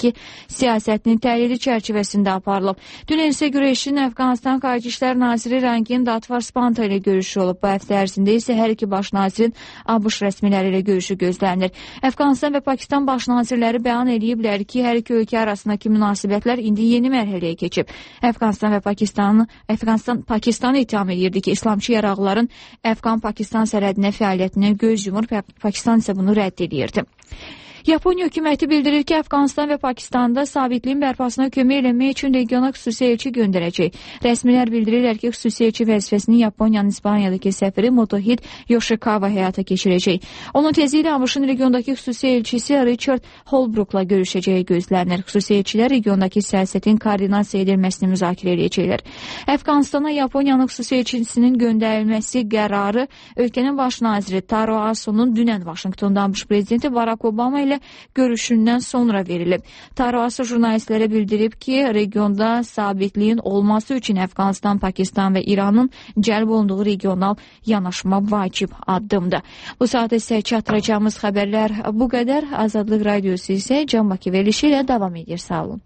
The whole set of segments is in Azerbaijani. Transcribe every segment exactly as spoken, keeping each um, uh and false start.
regiondakı siyasətinin təhlili çərçivəsində aparılıb. Dünən isə güreşin Əfqanistan Xarici İşlər Naziri Rangin Datvar Spanta ilə görüşü olub. Bu həftə ərzində isə hər iki baş nazirin ABŞ rəsmiləri ilə görüşü gözlənilir. Əfqanistan və Pakistan baş nazirləri bəyan ediblər ki, hər iki ölkə arasındakı münasibətlər indi yeni mərhələyə keçib. Əfqanistan və Pakistanı Əfqanistan Pakistanı ittiham edirdi ki, İslamçı yaraqlıların Əfqan-Pakistan sərhədinə fəaliyyətinə göz yumur. Pakistan isə bunu rədd edirdi. Yaponiya hökuməti bildirir ki, Əfqanistan və Pakistanda sabitliyin bərpasına kömək eləmək üçün regiona xüsusi elçi göndərəcək. Rəsmilər bildirirlər ki, xüsusi elçi vəzifəsini Yaponiyanın İspaniyadakı səfiri Motohid Yoshikawa həyata keçirəcək. Onun tezliklə ABŞ-ın regiondakı xüsusi elçisi Richard Holbrookla görüşəcəyi gözlənilir. Xüsusi elçilər regiondakı siyasətin koordinasiya edilməsini müzakirə edəcəklər. Əfqanistana Yaponiyanın xüsusi elçisinin göndərilməsi qərarı ölkənin baş naziri Taro Aso'nun dünən Vaşinqtonda ABŞ prezidenti Barack Obama ilə görüşündən sonra verilib. Taro Aso jurnalistlərə bildirib ki, regionda sabitliyin olması üçün Əfqanistan, Pakistan və İranın cəlb olunduğu regional yanaşma vacib addımdır. Bu saat isə çatdıracağımız xəbərlər bu qədər. Azadlıq Radiosu isə Can Bakı verilişi ilə davam edir. Sağ olun.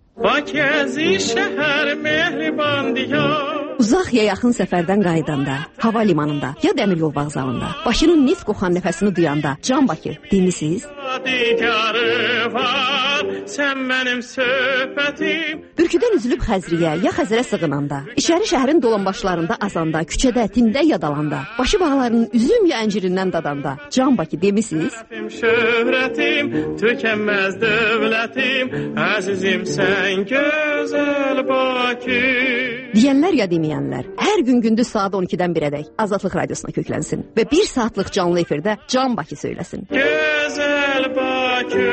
Uzaq ya yaxın səfərdən qayıdanda, hava limanında ya dəmir yol vağzalında, Bakının neft qoxan nəfəsini duyanda Can Bakı dinlisiz? Bürküdən üzülüb Xəzriyə ya Xəzərə sığınanda, İçəri şəhərin dolanbaşlarında azanda, küçədə, tində yadalanda, başı bağlarının üzüm ya əncirindən dadanda Can Bakı demisiniz? Şöhrətim, tükənməz dövlətim, əzizim sən gözəl Bakı. Deyənlər ya deməyənlər, hər gün gündüz saat on ikidən birədək Azadlıq Radiosuna köklənsin və bir saatlıq canlı efirdə Can Bakı söyləsin. Gözəl Bakı.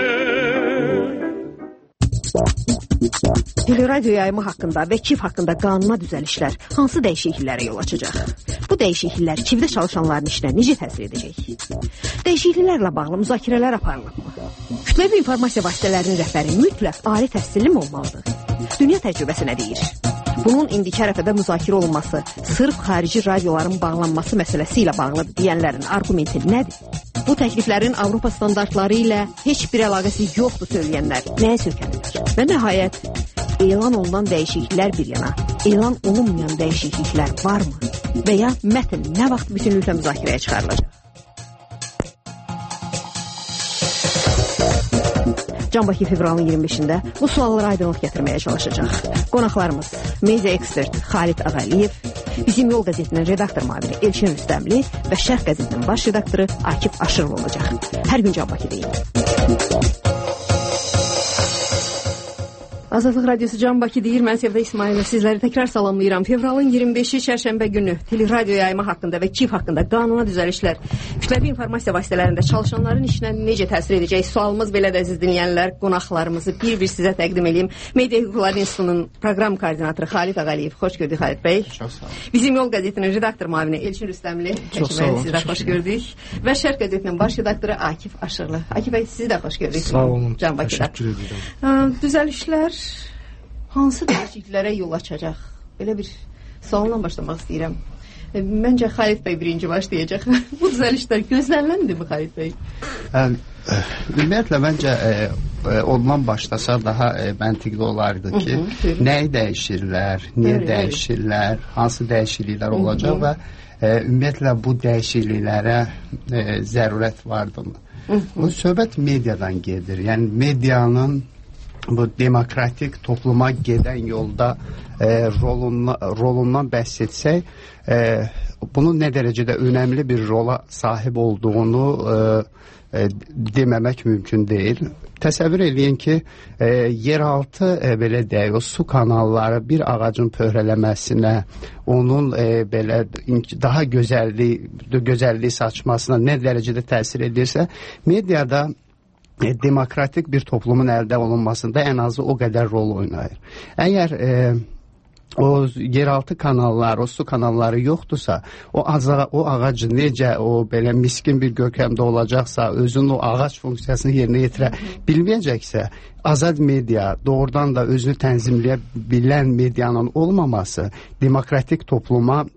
Teleradio yayımı haqqında və KİV haqqında qanuna düzəlişlər hansı dəyişikliklərə yol açacaq? Bu dəyişikliklər KİVdə çalışanların işinə necə təsir edəcək? Dəyişikliklərlə bağlı müzakirələr aparılırmı? Kütləvi informasiya vasitələrinin rəhbəri mütləq ali təhsilli mi olmalıdır? Dünya təcrübəsi nə deyir? Bunun indiki ərəfədə müzakirə olunması sırf xarici radioların bağlanması məsələsi ilə bağlıdır deyənlərin argumenti nədir? Bu təkliflərin Avropa standartları ilə heç bir əlaqəsi yoxdur söyləyənlər nəyə sökənirlər? Və nəhayət, elan olunan dəyişikliklər bir yana, elan olunmayan dəyişikliklər varmı? Və ya mətn nə vaxt bütünlüklə müzakirəyə çıxarılacaq? Can Bakı fevralın iyirmi beşində bu suallara aydınlıq gətirməyə çalışacaq. Qonaqlarımız media ekspert Xalid Ağaliyev, Bizim Yol qəzetinin redaktor müavini Elçin Rüstəmli və Şərq qəzetinin baş redaktoru Akif Aşırov olacaq. Hər gün Can Bakı deyin. Azadlıq Radiosu Can Bakı deyir. Mən Sevda İsmailov sizləri təkrar salamlayıram. Fevralın iyirmi beşi çərşənbə günü teleradio yayımı haqqında və KİV haqqında qanuna düzəlişlər kütləvi informasiya vasitələrində çalışanların işinə necə təsir edəcək? Sualımız belədir əziz dinləyənlər. Qonaqlarımızı bir-bir sizə təqdim edeyim. Media Hüquqları İnstitutunun proqram koordinatoru Xalid Ağaliyev. Xoş gördük Xalid bəy. Çox sağ olun. Bizim Yol qəzetinin redaktor müavini Elçin Rüstəmli. Çox sağ olun. Sizə xoş gördük. Və Şərq qəzetinin baş redaktoru Akif Aşırlı. Akif bəy, sizi də xoş gördük. Sağ olun. Can Bakıda. Təşəkkür edirəm. Düzəlişlər hansı dəyişikliklərə yol açacaq? Belə bir sualla başlamaq istəyirəm. Məncə Xalid bəy birinci başlayacaq. Bu düzəlişlər gözləniləndirmi Xalid bəy? Ümumiyyətlə, məncə e, ondan başlasa daha e, məntiqli olardı ki, hı -hı, nəyi dəyişirlər, niyə evet, dəyişirlər, hansı dəyişikliklər olacaq hı -hı. və e, ümumiyyətlə bu dəyişikliklərə e, zərurət vardımı? Hı -hı. Bu söhbət mediadan gedir. Yəni medianın bu demokratik topluma gedən yolda e, rolundan, rolundan bəhs etsək, e, bunun nə dərəcədə önəmli bir rola sahib olduğunu e, e, deməmək mümkün deyil. Təsəvvür edin ki, e, yeraltı e, belə deyək, o su kanalları bir ağacın pöhrələməsinə, onun e, belə daha gözəllik, gözəllik saçmasına nə dərəcədə təsir edirsə, mediada E, demokratik bir toplumun əldə olunmasında ən azı o qədər rol oynayır. Əgər e, o yeraltı kanallar, o su kanalları yoxdursa, o, aza, o ağac necə o belə miskin bir görkəmdə olacaqsa, özünün o ağac funksiyasını yerinə yetirə bilməyəcəksə, azad media, doğrudan da özünü tənzimləyə bilən medianın olmaması demokratik topluma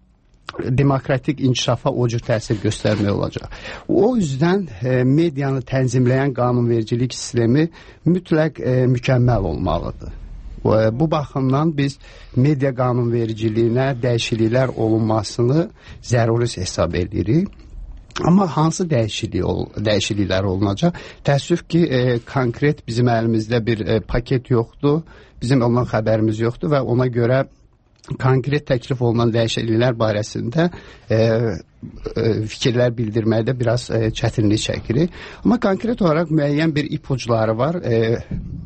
demokratik inkişafa o cür təsir göstərmək olacaq. O yüzden e, medianı tənzimləyən qanunvericilik sistemi mütləq e, mükəmməl olmalıdır. Bu, e, bu baxımdan biz media qanunvericiliyinə dəyişikliklər olunmasını zəruri hesab edirik. Amma hansı dəyişiklik ol, dəyişikliklər olunacaq? Təəssüf ki, e, konkret bizim əlimizdə bir e, paket yoxdur. Bizim ondan xəbərimiz yoxdur və ona görə konkret təklif olunan dəyişikliklər barəsində e, e, fikirlər bildirməkdə biraz e, çətinlik çəkirik. Amma konkret olaraq müəyyən bir ipuçları var, e,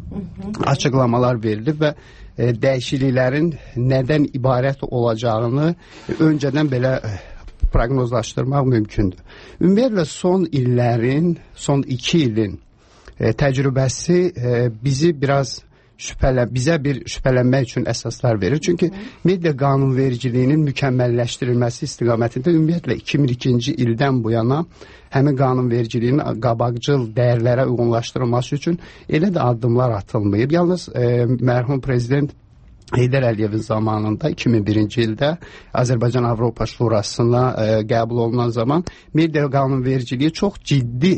açıqlamalar verilib və e, dəyişikliklərin nədən ibarət olacağını öncədən belə e, proqnozlaşdırmaq mümkündür. Ümumiyyətlə son illərin, son iki ilin e, təcrübəsi e, bizi biraz şübhələ, bizə bir şübhələnmək üçün əsaslar verir. Çünki media qanunvericiliyinin mükəmməlləşdirilməsi istiqamətində ümumiyyətlə iki min ikinci ildən bu yana həmin qanunvericiliyin qabaqcıl dəyərlərə uyğunlaşdırılması üçün elə də addımlar atılmayıb. Yalnız e, mərhum prezident Heydər Əliyevin zamanında iki min birinci ildə Azərbaycan Avropa Şurasına e, qəbul olunan zaman media qanunvericiliyi çox ciddi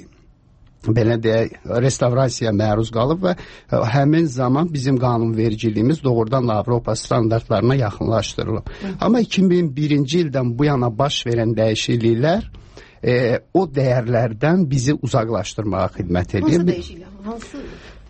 belə deyək, restavrasiyaya məruz qalıb və həmin zaman bizim qanunvericiliyimiz doğrudan da Avropa standartlarına yaxınlaşdırılıb. Hı. Amma iki min birinci ildən bu yana baş verən dəyişikliklər e, o dəyərlərdən bizi uzaqlaşdırmağa xidmət edir. Hansı dəyişikliklər? Hansı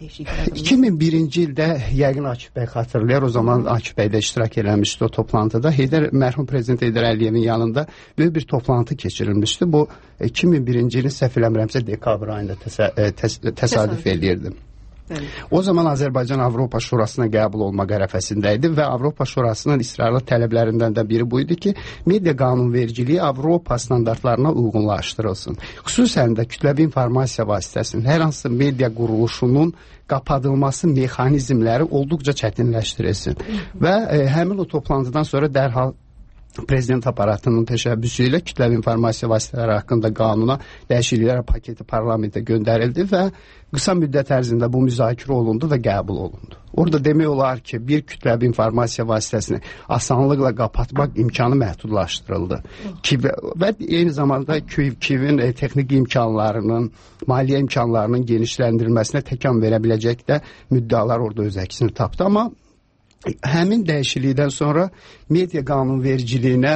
iki min birinci ildə yəqin Akif bəy xatırlayır, o zaman Akif bəy də iştirak eləmişdi o toplantıda. Heydər, mərhum prezident Heydər Əliyevin yanında böyük bir toplantı keçirilmişdi. Bu iki min birinci ilin səhv eləmirəmsə dekabr ayında təsə, təs, təsadüf eləyirdim. Bəli. O zaman Azərbaycan Avropa Şurasına qəbul olmaq ərəfəsində idi və Avropa Şurasının israrlı tələblərindən də biri buydu ki, media qanunvericiliyi Avropa standartlarına uyğunlaşdırılsın. Xüsusən də kütləvi informasiya vasitəsinin hər hansı media quruluşunun qapadılması mexanizmləri olduqca çətinləşdirilsin. Və e, həmin o toplantıdan sonra dərhal Prezident aparatının təşəbbüsü ilə kütləvi informasiya vasitələri haqqında qanuna dəyişikliklər paketi parlamentə göndərildi və qısa müddət ərzində bu müzakirə olundu və qəbul olundu. Orada demək olar ki, bir kütləvi informasiya vasitəsini asanlıqla qapatmaq imkanı məhdudlaşdırıldı. Kiv və eyni zamanda Kivin e, texniki imkanlarının, maliyyə imkanlarının genişləndirilməsinə təkan verə biləcək də müddəalar orada öz əksini tapdı. Amma həmin dəyişiklikdən sonra media qanunvericiliyinə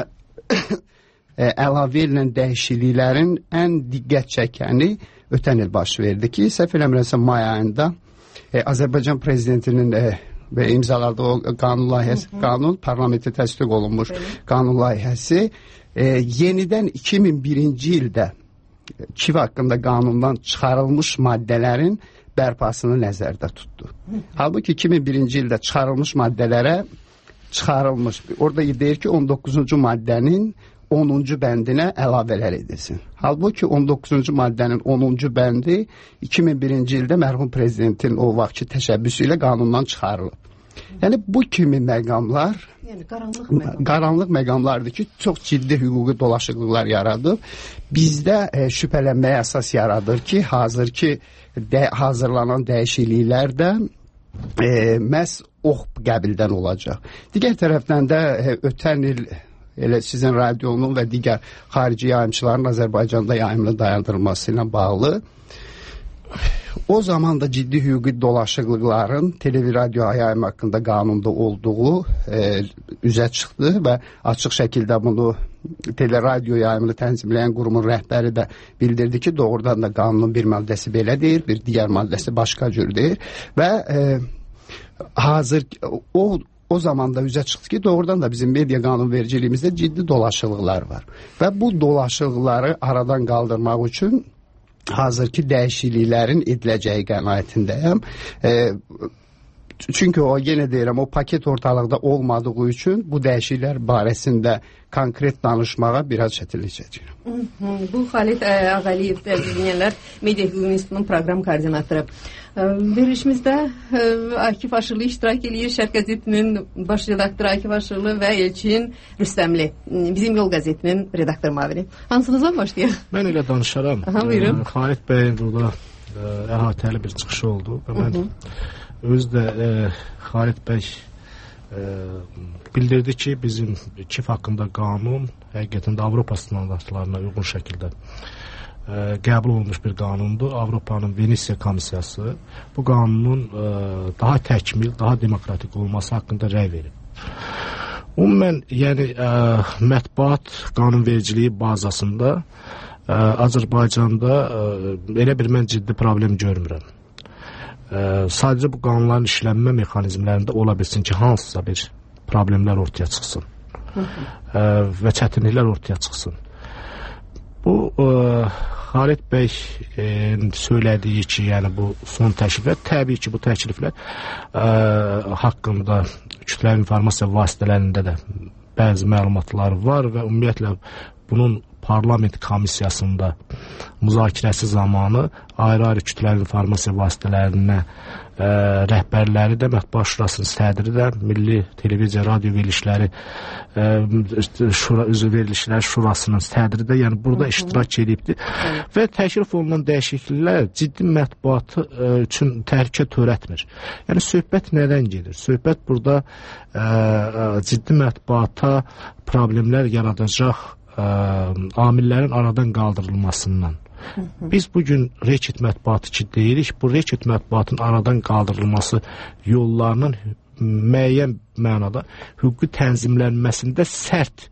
əlavə edilən dəyişikliklərin ən diqqət çəkəni ötən il baş verdi ki, səhv eləmirəmsə may ayında e, Azərbaycan prezidentinin e, və imzaladığı o qanun layihəsi, qanun parlamentə təsdiq olunmuş qanun layihəsi e, yenidən iki min birinci ildə Kiv haqqında qanundan çıxarılmış maddələrin bərpasını nəzərdə tutdu. Halbuki iki min birinci ildə çıxarılmış maddələrə çıxarılmış, orada deyir ki, on doqquzuncu maddənin onuncu bəndinə əlavələr edilsin. Halbuki on doqquzuncu maddənin onuncu bəndi iki min birinci ildə mərhum prezidentin o vaxtki təşəbbüsü ilə qanundan çıxarılıb. Yəni bu kimi məqamlar, yəni qaranlıq məqam. qaranlıq məqamlardır ki, çox ciddi hüquqi dolaşıqlıqlar yaradıb. Bizdə e, şübhələnməyə əsas yaradır ki, hazırki də, hazırlanan dəyişikliklər də e, məhz ox qəbildən olacaq. Digər tərəfdən də e, ötən il elə sizin radionun və digər xarici yayımçıların Azərbaycanda yayımlı dayandırılması ilə bağlı o zaman da ciddi hüquqi dolaşıqlıqların televiziya yayım haqqında qanunda olduğu e, üzə çıxdı və açıq şəkildə bunu teleradio yayımını tənzimləyən qurumun rəhbəri də bildirdi ki, doğrudan da qanunun bir maddəsi belə deyir, bir digər maddəsi başqa cür deyir və e, hazır o o zaman da üzə çıxdı ki, doğrudan da bizim media qanunvericiliyimizdə ciddi dolaşıqlıqlar var və bu dolaşıqlıqları aradan qaldırmaq üçün hazırki dəyişikliklərin ediləcəyi qənaətindəyəm. E, çünki o, yenə deyirəm, o paket ortalıqda olmadığı üçün bu dəyişikliklər barəsində konkret danışmağa biraz çətinlik çəkirəm. Bu Xalid Ağəliyev, dinləyənlər, Media Hüquq İnstitutunun proqram koordinatoru. Verilişimizdə Akif Aşırlı iştirak edir, Şərq qəzetinin baş redaktoru Akif Aşırlı və Elçin Rüstəmli, bizim Yol qəzetinin redaktor müavini. Hansınızdan başlayaq? Mən elə danışaram. Aha, buyurun. Xalid bəyin burada əhatəli bir çıxışı oldu və mən özü də e, Xalid bəy e, e, bildirdi ki, bizim çift haqqında qanun həqiqətən də Avropa standartlarına uyğun şəkildə e, qəbul olunmuş bir qanundur. Avropanın Venesiya komissiyası bu qanunun e, daha təkmil, daha demokratik olması haqqında rəy verib. Ümumən, yəni ə, mətbuat qanunvericiliyi bazasında ə, Azərbaycanda ə, elə bir mən ciddi problem görmürəm. Ə, sadəcə bu qanunların işlənmə mexanizmlərində ola bilsin ki, hansısa bir problemlər ortaya çıxsın ə, və çətinliklər ortaya çıxsın. Bu ə, Xalid bəy e, söylədiyi ki, yəni bu son təkliflər, təbii ki, bu təkliflər ə, haqqında kütləvi informasiya vasitələrində də bəzi məlumatlar var və ümumiyyətlə bunun parlament komissiyasında müzakirəsi zamanı ayrı-ayrı kütləvi informasiya vasitələrinə ə, rəhbərləri də, Mətbuat Şurasının sədri də, Milli Televiziya Radio Verilişləri ə, şura, üzv Verilişlər Şurasının sədri də, yəni burada iştirak edibdir və təklif olunan dəyişikliklər ciddi mətbuatı ə, üçün təhlükə törətmir. Yəni söhbət nədən gedir? Söhbət burada ə, ciddi mətbuata problemlər yaradacaq Ə, amillərin aradan qaldırılmasından. Biz bugün reket mətbuatı ki deyirik, bu reket mətbuatın aradan qaldırılması yollarının müəyyən mənada hüquqi tənzimlənməsində sərt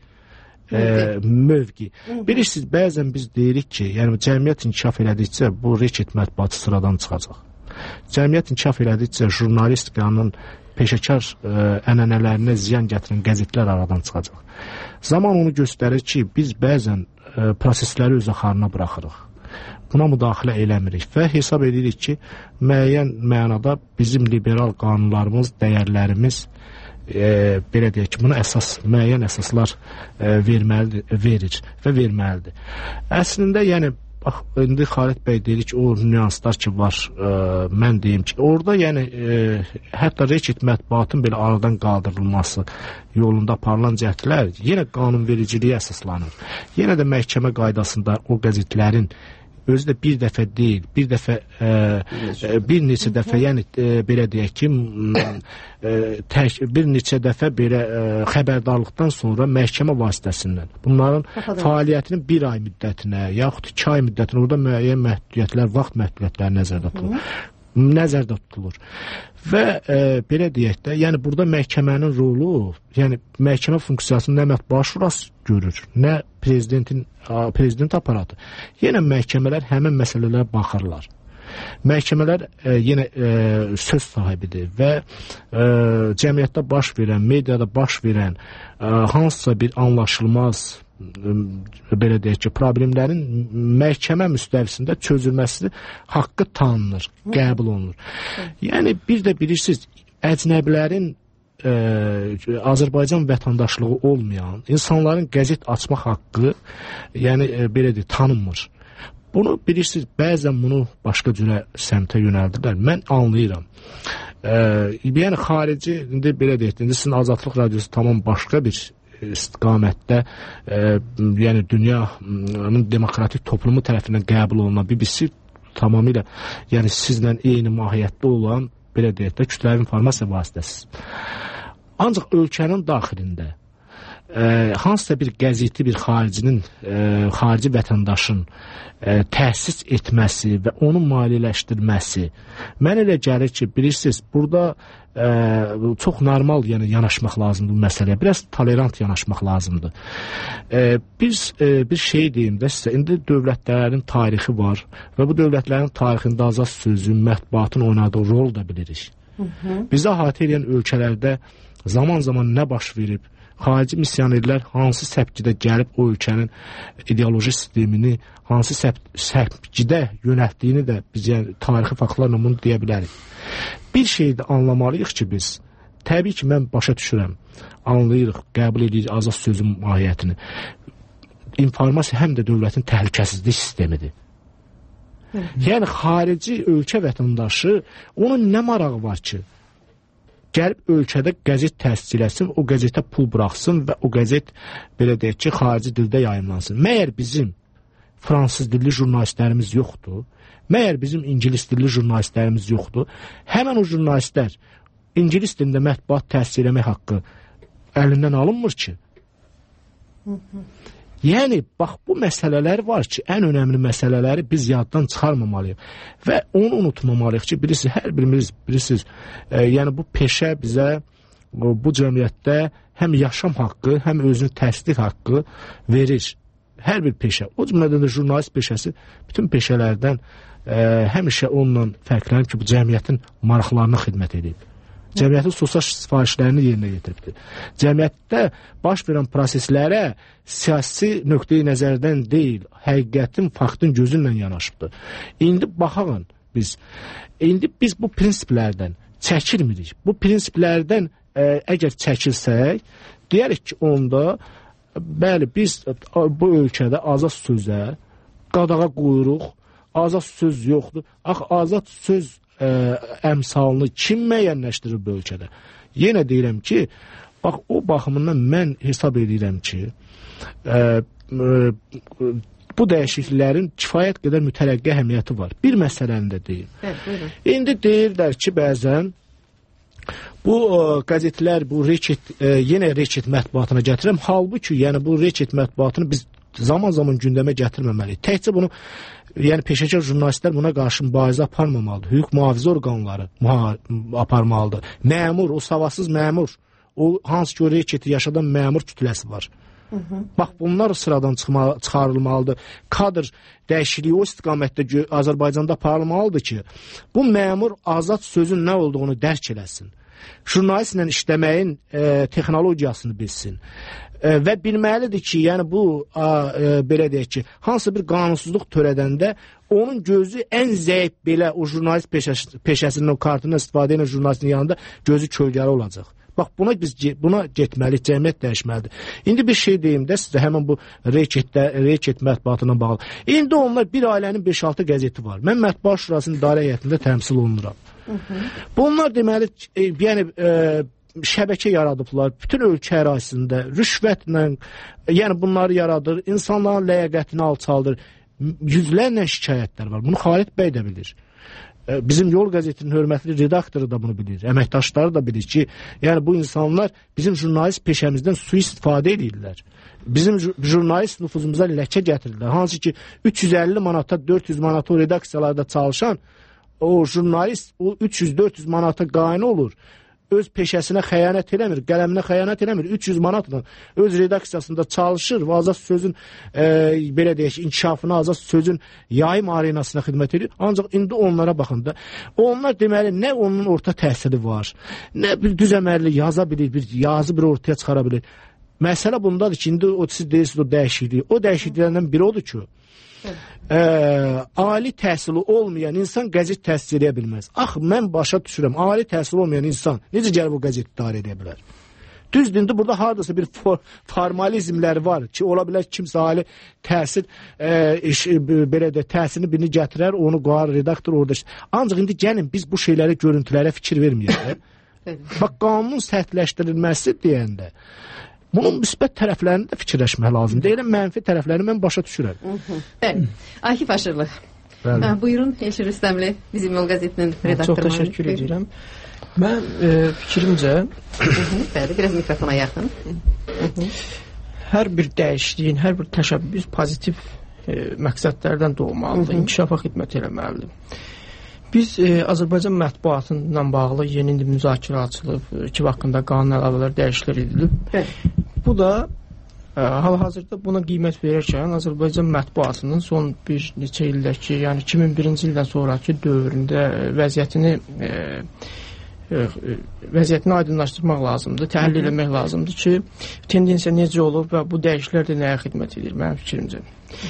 ə, mövqi. Bilirsiniz, bəzən biz deyirik ki, yəni cəmiyyət inkişaf elədikcə bu reket mətbuatı sıradan çıxacaq. Cəmiyyət inkişaf elədikcə jurnalistikanın peşəkar ə, ənənələrinə ziyan gətirən qəzetlər aradan çıxacaq. Zaman onu göstərir ki, biz bəzən ə, prosesləri öz axarına buraxırıq. Buna müdaxilə eləmirik və hesab edirik ki, müəyyən mənada bizim liberal qanunlarımız, dəyərlərimiz e, belə deyək ki, buna əsas, müəyyən əsaslar e, verməlidir, verir və verməlidir. Əslində, yəni, bax, indi Xalid bəy deyir ki, o nüanslar ki var, e, mən deyim ki, orada yəni e, hətta reket mətbuatın belə aradan qaldırılması yolunda aparılan cəhdlər yenə qanunvericiliyə əsaslanır. Yenə də məhkəmə qaydasında o qəzetlərin özü də bir dəfə deyil, bir dəfə e, e, bir neçə dəfə, yəni e, belə deyək ki, e, tək, bir neçə dəfə belə e, xəbərdarlıqdan sonra məhkəmə vasitəsindən bunların fəaliyyətinin bir ay müddətinə, yaxud iki ay müddətinə orada müəyyən məhdudiyyətlər, vaxt məhdudiyyətləri nəzərdə tutulur. nəzərdə tutulur. Və e, belə deyək də, yəni burada məhkəmənin rolu, yəni məhkəmə funksiyasını nə Mətbuat Şurası görür, nə prezidentin prezident aparatı. Yenə məhkəmələr həmin məsələlərə baxırlar. Məhkəmələr e, yenə e, söz sahibidir və e, cəmiyyətdə baş verən, mediada baş verən e, hansısa bir anlaşılmaz belə deyək ki, problemlərin məhkəmə müstəvisində çözülməsi haqqı tanınır, qəbul olunur. Yəni, bir də bilirsiniz, əcnəbilərin ə, Azərbaycan vətəndaşlığı olmayan insanların qəzet açmaq haqqı, yəni ə, belə deyək, tanınmır. Bunu bilirsiniz, bəzən bunu başqa cürə səmtə yönəldirlər. Mən anlayıram. Ə, yəni, xarici, indi belə deyək, indi sizin Azadlıq Radiosu tamam başqa bir istiqamətdə e, yəni dünyanın demokratik toplumu tərəfindən qəbul olunan B B C tamamilə yəni sizlə eyni mahiyyətdə olan belə deyək də kütləvi informasiya vasitəsi. Ancaq ölkənin daxilində e, hansısa bir qəzeti bir xaricinin e, xarici vətəndaşın e, təhsis etməsi və onu maliyyələşdirməsi mən elə gəlir ki, bilirsiniz, burada Ə, çox normal yəni yanaşmaq lazımdır bu məsələyə. Biraz tolerant yanaşmaq lazımdır. Ə, biz ə, bir şey deyim də sizə, indi dövlətlərin tarixi var və bu dövlətlərin tarixində azad sözün, mətbuatın oynadığı rol da bilirik. Hı -hı. Bizə əhatə edən ölkələrdə zaman-zaman nə baş verib, xarici missionerlər hansı səpkidə gəlib o ölkənin ideoloji sistemini hansı səp səpkidə yönəltdiyini də biz yəni tarixi faktlarla bunu deyə bilərik. Bir şey də anlamalıyıq ki, biz, təbii ki, mən başa düşürəm, anlayırıq, qəbul edirik azad sözün mahiyyətini. İnformasiya həm də dövlətin təhlükəsizlik sistemidir. Hı -hı. Yəni, xarici ölkə vətəndaşı, onun nə marağı var ki, gəlib ölkədə qəzet təsis eləsin, o qəzetə pul buraxsın və o qəzet, belə deyək ki, xarici dildə yayımlansın. Məyər bizim fransız dilli jurnalistlərimiz yoxdur? Məyər bizim ingilis dilli jurnalistlərimiz yoxdur? Həmən o jurnalistlər ingilis dilində mətbuat təhsil eləmək haqqı əlindən alınmır ki. Yəni, bax, bu məsələlər var ki, ən önəmli məsələləri biz yaddan çıxarmamalıyıq və onu unutmamalıyıq ki, bilirsiniz, hər birimiz, bilirsiniz, e, yəni bu peşə bizə bu cəmiyyətdə həm yaşam haqqı, həm özünü təsdiq haqqı verir. Hər bir peşə, o cümlədən də jurnalist peşəsi bütün peşələrdən e, həmişə onunla fərqlənib ki, bu cəmiyyətin maraqlarına xidmət edib. Cəmiyyətin sosial sifarişlərini yerinə yetiribdir. Cəmiyyətdə baş verən proseslərə siyasi nöqteyi nəzərdən deyil, həqiqətin, faktın gözü ilə yanaşıbdır. İndi baxağın biz, indi biz bu prinsiplərdən çəkilmirik. Bu prinsiplərdən ə, əgər çəkilsək, deyərik ki, onda, bəli, biz bu ölkədə azad sözə, qadağa qoyuruq, azad söz yoxdur. Ax, azad söz Ə, əmsalını kim müəyyənləşdirir bu ölkədə? Yenə deyirəm ki, bax, o baxımından mən hesab edirəm ki, ə, ə, bu dəyişikliklərin kifayət qədər mütərəqqi əhəmiyyəti var. Bir məsələni də deyim. Bəli, İndi deyirlər ki, bəzən bu ə, qəzetlər, bu reçet, ə, yenə reçet mətbuatına gətirəm. Halbuki, yəni bu reçet mətbuatını biz zaman-zaman gündəmə gətirməməliyik. Təkcə bunu, yəni peşəkar jurnalistlər buna qarşı mübarizə aparmamalıdır. Hüquq mühafizə orqanları aparmalıdır. Məmur, o savadsız məmur, o hansı ki o reçeti yaşadan məmur kütləsi var. Hı -hı. Bax, bunlar sıradan çıxma, çıxarılmalıdır. Kadr dəyişikliyi o istiqamətdə Azərbaycanda aparılmalıdır ki, bu məmur azad sözün nə olduğunu dərk eləsin. Jurnalistlə işləməyin e, texnologiyasını bilsin. Və bilməlidir ki, yəni bu a, e, belə deyək ki, hansı bir qanunsuzluq törədəndə onun gözü ən zəif belə o jurnalist peşəs peşəsinin o kartından istifadə edən jurnalistin yanında gözü kölgəli olacaq. Bax, buna biz buna getməliyik, cəmiyyət dəyişməlidir. İndi bir şey deyim də sizə həmin bu reçetdə, reçet mətbuatına bağlı. İndi onlar bir ailənin beş altı qəzeti var. Mən Mətbuat Şurasının idarə heyətində təmsil olunuram. Hı -hı. Bunlar deməli, e, yəni e, şəbəkə yaradıblar, bütün ölkə ərazisində rüşvətlə, yəni bunları yaradır, insanların ləyaqətini alçaldır, yüzlərlə şikayətlər var. Bunu Xalid bəy də bilir. Bizim Yol qəzetinin hörmətli redaktoru da bunu bilir, əməkdaşları da bilir ki, yəni bu insanlar bizim jurnalist peşəmizdən sui-istifadə edirlər. Bizim jurnalist nüfuzumuza ləkə gətirirlər. Hansı ki, üç yüz əlli manata, dörd yüz manata o redaksiyalarda çalışan o jurnalist o üç yüz dörd yüz manata qane olur. Öz peşəsinə xəyanət eləmir, qələminə xəyanət eləmir, üç yüz manatla öz redaksiyasında çalışır və azad sözün e, belə deyək, inkişafına, azad sözün yayım arenasına xidmət edir. Ancaq indi onlara baxında, onlar deməli, nə onun orta təhsili var, nə bir düz əməlli yaza bilir, bir yazı bir ortaya çıxara bilir. Məsələ bundadır ki, indi o siz deyirsiniz o dəyişikliyi. O dəyişikliklərdən biri odur ki, Ə, ali təhsili olmayan insan qəzet təhsil edə bilməz. Ax, mən başa düşürəm, ali təhsil olmayan insan necə gəlib o qəzet idarə edə bilər? Düzdür, indi burada haradasa bir for formalizmlər var ki, ola bilər kimsə ali təhsil ə, iş, belə də təhsilini birini gətirər, onu qoyar, redaktor orada. Ancaq indi gəlin biz bu şeylərə, görüntülərə fikir verməyək. Bax, qanunun sərtləşdirilməsi deyəndə bunun müsbət tərəflərini də fikirləşmək lazım. Deyiləm, mənfi tərəflərini mən başa düşürəm. Bəli. Akif Aşırlı. Hə, buyurun, Elşir Rüstəmli, bizim Yol qəzetinin redaktoru. Çox təşəkkür edirəm. Mən e, fikrimcə, bəli, biraz mikrofona yaxın. Hər bir dəyişikliyin, hər bir təşəbbüs pozitiv e, məqsədlərdən doğmalıdır, inkişafa xidmət eləməlidir. Biz e, Azərbaycan mətbuatından bağlı yeni indi müzakirə açılıb, ki, haqqında qanun əlavələr dəyişikliklər edilib. Bəli. Bu da e, hal-hazırda buna qiymət verərkən Azərbaycan mətbuatının son bir neçə ildəki, yəni iki min birinci ildən sonraki dövründə vəziyyətini e, e, vəziyyətini aydınlaşdırmaq lazımdır, təhlil etmək lazımdır ki, tendensiya necə olur və bu dəyişikliklər də nəyə xidmət edir, mənim fikrimcə.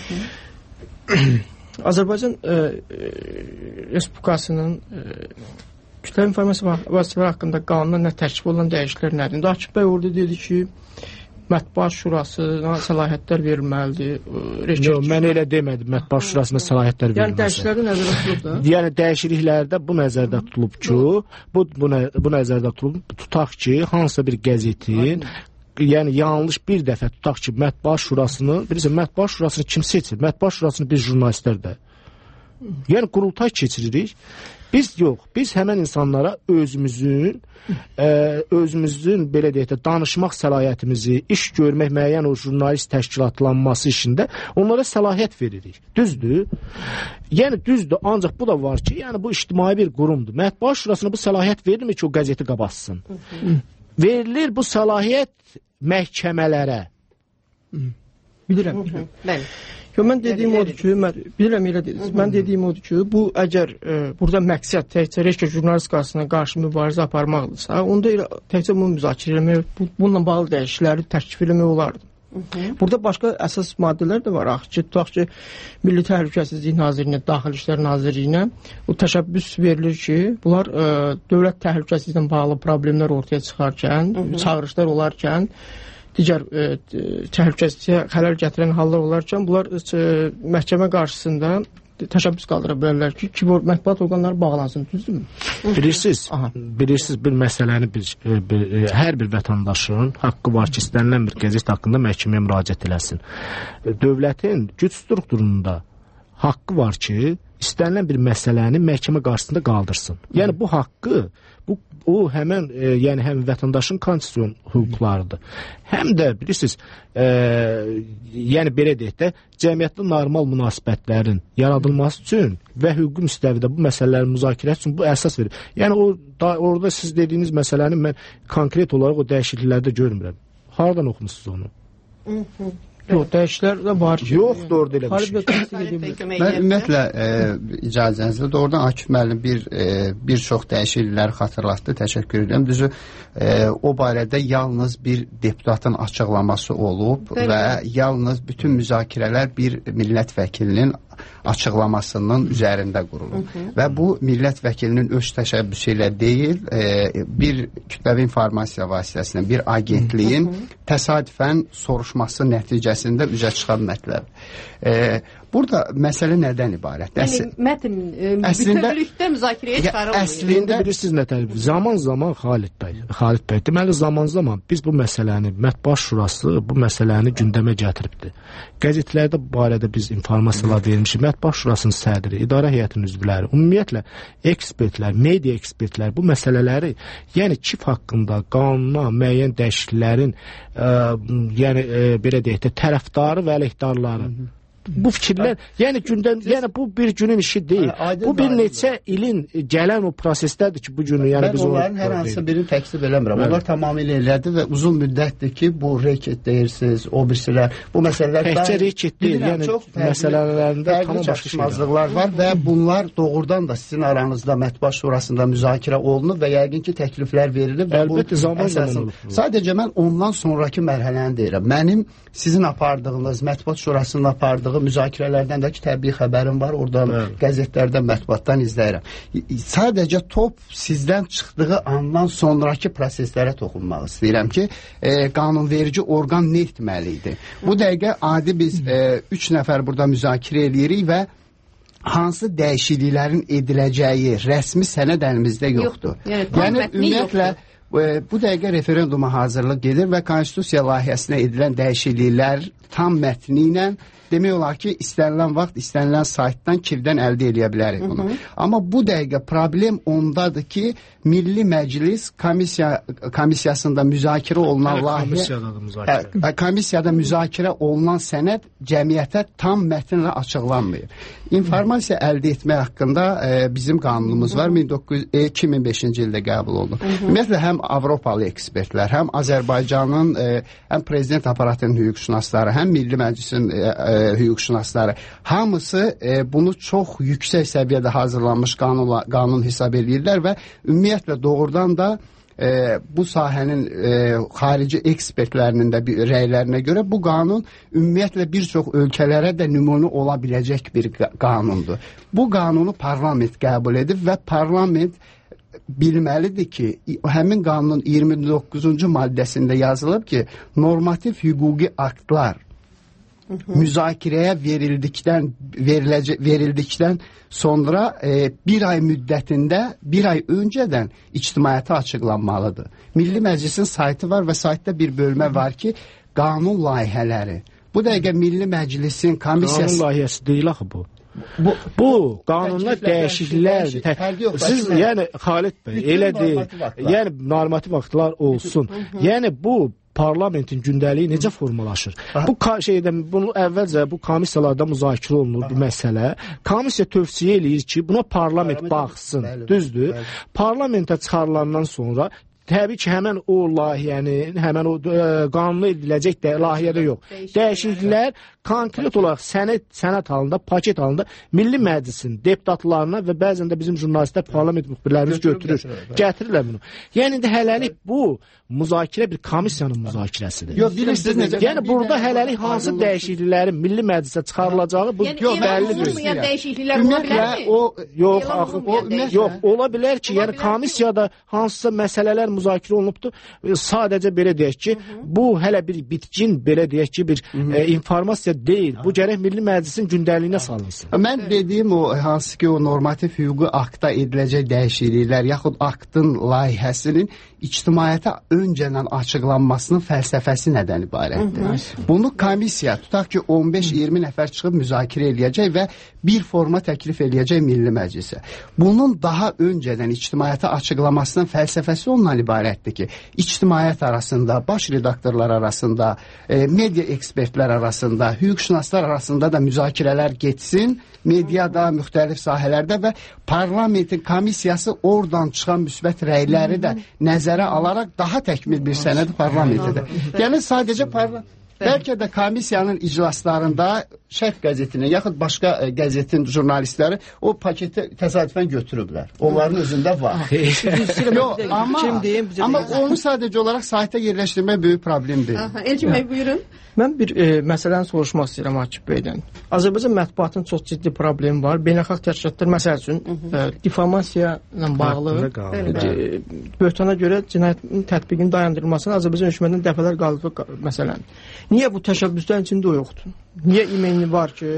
Azərbaycan e, e, Respublikasının e, kütləvi informasiya vasitələri haqqında qanuna nə tərkib olan dəyişikliklər nədir? Akif bəy orada dedi ki, Mətbuat Şurasına səlahiyyətlər verilməlidir. Yox, mən elə demədim, Mətbuat Şurasına səlahiyyətlər verilməlidir. Yəni dəyişikliklərdə nəzərdə tutulub da? Yəni dəyişikliklərdə bu nəzərdə tutulub ki, bu, bu, nə, bu nəzərdə tutulub, tutaq ki, hansısa bir qəzetin yəni yanlış bir dəfə tutaq ki, Mətbuat Şurasını, bilirsən, Mətbuat Şurasını kim seçir? Mətbuat Şurasını biz jurnalistlər də Yəni qurultay keçiririk. Biz yox, biz həmən insanlara özümüzün ə, özümüzün belə deyək də danışmaq səlahiyyətimizi, iş görmək, müəyyən o jurnalist təşkilatlanması işində onlara səlahiyyət veririk. Düzdür? Yəni düzdür, ancaq bu da var ki, yəni bu ictimai bir qurumdur. Mətbuat Şurasına bu səlahiyyət verilmir ki, o qəzeti qabatsın. Verilir bu səlahiyyət məhkəmələrə. Bilirəm, bilirəm. Bəli. Yo, mən dediyim odur ki, mən bilirəm elə dediniz. Mən dediyim odur ki, bu əgər e, burada məqsəd təkcə reşkə jurnalist qarşısına qarşı mübarizə aparmaqdırsa, onda elə təkcə bunu müzakirə etmək, bu, bununla bağlı dəyişiklikləri təklif etmək olardı. Burada başqa əsas maddələr də var. Axı ki, tutaq ki, Milli Təhlükəsizlik Nazirinə, Daxili İşlər Nazirliyinə bu təşəbbüs verilir ki, bunlar e, dövlət təhlükəsizliklə bağlı problemlər ortaya çıxarkən, çağırışlar olarkən, digər e, təhlükəsizliyə xələl gətirən hallar olarkən bunlar e, məhkəmə qarşısında təşəbbüs qaldıra bilərlər ki, ki mətbuat orqanları bağlansın, düzdürmü? Bilirsiniz, bilirsiniz bir məsələni bir, bir, hər bir vətəndaşın haqqı var ki, istənilən bir qəzet haqqında məhkəməyə müraciət eləsin. Dövlətin güc strukturunda haqqı var ki, istənilən bir məsələni məhkəmə qarşısında qaldırsın. Yəni bu haqqı bu o həmin e, yəni həm vətəndaşın konstitusiyon hüquqlarıdır. Həm də bilirsiniz, e, yəni belə deyək də, cəmiyyətdə normal münasibətlərin yaradılması üçün və hüquqi müstəvidə bu məsələlərin müzakirəsi üçün bu əsas verir. Yəni o da, orada siz dediyiniz məsələni mən konkret olaraq o dəyişikliklərdə görmürəm. Hardan oxumusunuz onu? Hı-hı. Yox, dəyişikliklər də var ki. Yoxdur orada elə bir şey. Mən ümumiyyətlə e, icazənizlə doğrudan Akif müəllim bir e, bir çox dəyişiklikləri xatırlatdı. Təşəkkür edirəm. Düzü e, o barədə yalnız bir deputatın açıqlaması olub Bəli. Və yalnız bütün müzakirələr bir millət vəkilinin açıqlamasının üzərində qurulur. Hı -hı. Və bu millət vəkilinin öz təşəbbüsü ilə deyil, e, bir kütləvi informasiya vasitəsilə bir agentliyin Hı -hı. təsadüfən soruşması nəticəsində üzə çıxan mətləb. E, burada məsələ nədən ibarət? Yəni mətn bütövlükdə müzakirəyə çıxarılmır. Əslində bilirsiniz nə tərəf? Zaman zaman Xalid bəy, Xalid bəy deməli zaman zaman biz bu məsələni Mətbuat Şurası bu məsələni gündəmə gətiribdi. Qəzetlərdə bu barədə biz informasiyalar vermişik. Mətbuat Şurasının sədri, idarə heyətinin üzvləri, ümumiyyətlə ekspertlər, media ekspertlər bu məsələləri, yəni çip haqqında qanuna müəyyən dəyişikliklərin ə, yəni ə, belə deyək də tərəfdarı və əleyhdarları bu fikirlər, yəni gündən, yəni bu bir günün işi deyil. Aydın bu bir neçə ilin gələn o prosesdədir ki, bu günü yəni biz onların hər hansı birini təksib eləmirəm. Onlar tamamilə elədi və uzun müddətdir ki, bu reket deyirsiniz, o birisilər, bu məsələlər təkcə reket deyil, yəni məsələlərində tam çatışmazlıqlar var və bunlar doğrudan da sizin aranızda Mətbuat Şurasında müzakirə olunub və yəqin ki, təkliflər verilib və bu əsasın. Sadəcə mən ondan sonraki mərhələni deyirəm. Mənim sizin apardığınız, Mətbuat Şurasının apardığı müzakirələrdən də ki, təbii xəbərim var, oradan evet. Qəzetlərdən, mətbuatdan izləyirəm. Sadəcə top sizdən çıxdığı andan sonraki proseslərə toxunmaq istəyirəm ki, e, qanunverici orqan nə etməli idi? Bu dəqiqə adi biz e, üç nəfər burada müzakirə edirik və hansı dəyişikliklərin ediləcəyi rəsmi sənəd əlimizdə yoxdur. Yox, yəni, yəni ümumiyyətlə bu dəqiqə referenduma hazırlıq gedir və konstitusiya layihəsinə edilən dəyişikliklər tam mətni ilə demək olar ki, istənilən vaxt, istənilən saytdan, kivdən əldə edə bilərik bunu. Hı -hı. Amma bu dəqiqə problem ondadır ki, Milli Məclis komissiya, komissiyasında müzakirə olunan layihə, müzakirə. komissiyada müzakirə olunan sənəd cəmiyyətə tam mətnlə açıqlanmır. İnformasiya əldə etmək haqqında e, bizim qanunumuz var, iki min beşinci ildə qəbul oldu. Ümumiyyətlə, həm Avropalı ekspertlər, həm Azərbaycanın, e, həm prezident aparatının hüquqşünasları, həm Milli Məclisin e, e, hüquqşünasları, hamısı e, bunu çox yüksək səviyyədə hazırlanmış qanun, qanun hesab edirlər və ümumiyyətlə doğrudan da e, bu sahənin e, xarici ekspertlərinin də bir rəylərinə görə bu qanun ümumiyyətlə bir çox ölkələrə də nümunə ola biləcək bir qanundur. Bu qanunu parlament qəbul edib və parlament bilməlidir ki, həmin qanunun iyirmi doqquzuncu maddəsində yazılıb ki, normativ hüquqi aktlar Hı -hı. müzakirəyə verildikdən veriləcək verildikdən sonra e, bir ay müddətində, bir ay öncədən ictimaiyyətə açıqlanmalıdır. Milli Məclisin saytı var və saytda bir bölmə var ki, qanun layihələri. Bu dəqiqə Milli Məclisin komissiyası... Qanun layihəsi deyil axı bu. Bu, bu qanunlar dəyişikliklər, siz yəni Xalid bəy, elə deyil, yəni normativ aktlar olsun. Yəni bu parlamentin gündəliyi necə formalaşır? Bu şeydə bunu əvvəlcə bu komissiyalarda müzakirə olunur bu məsələ. Komissiya tövsiyə eləyir ki, buna parlament baxsın. Düzdür? Parlamentə çıxarılandan sonra təbii ki, həmən o layihənin, həmən o ə, qanunu ediləcək də, layihədə yox. Dəyişikliklər konkret olaraq sənət, sənət halında, paket halında Milli Məclisin deputatlarına və bəzən də bizim jurnalistlər, parlament müxbirlərimiz götürür, gətirirlər bunu. Yəni indi hələlik bu müzakirə bir komissiyanın müzakirəsidir. Yox, bilirsiniz necə? Yəni burada hələlik hansı dəyişikliklərin Milli Məclisə çıxarılacağı bu yəni, bəllidir. Yəni dəyişikliklər ola bilərmi? O yox, axı, o yox, ola bilər ki, yəni komissiyada hansısa məsələlər müzakirə olunubdur. Sadəcə belə deyək ki, bu hələ bir bitkin belə deyək ki, bir e, informasiya deyil. Bu gərək Milli Məclisin gündəliyinə salınsın. Mən dediyim o hansı ki o normativ hüquqi akta ediləcək dəyişikliklər yaxud aktın layihəsinin ictimaiyyətə öncədən açıqlanmasının fəlsəfəsi nədən ibarətdir? Bunu komissiya tutaq ki on beş iyirmi nəfər çıxıb müzakirə eləyəcək və bir forma təklif eləyəcək Milli Məclisə. Bunun daha öncədən ictimaiyyətə açıqlamasının fəlsəfəsi ondan ibarətdir ki, ictimaiyyət arasında, baş redaktorlar arasında, e, media ekspertlər arasında, hüquqşünaslar arasında da müzakirələr getsin, mediada, müxtəlif sahələrdə və parlamentin komissiyası oradan çıxan müsbət rəyləri də nəzərə alaraq daha təkmil bir sənəd parlamentdə. Yəni sadəcə parlament bəlkə də komissiyanın iclaslarında Şərq qəzetinin yaxud başqa ə, qəzetin jurnalistləri o paketi təsadüfən götürüblər. Onların özündə var. Yox, amma, amma onu sadəcə olaraq saytda yerləşdirmək böyük problemdir. Elçin bəy, buyurun. Mən bir e, məsələni soruşmaq istəyirəm Akif bəydən. Azərbaycan mətbuatının çox ciddi problemi var. Beynəlxalq təşkilatlar məsəl üçün e, difamasiya ilə bağlı e, böhtana görə cinayətin tətbiqinin dayandırılmasına Azərbaycan hökumətindən dəfələr qalıb məsələn. Niyə bu təşəbbüslərin içində o yoxdur? Niyə imenli var ki,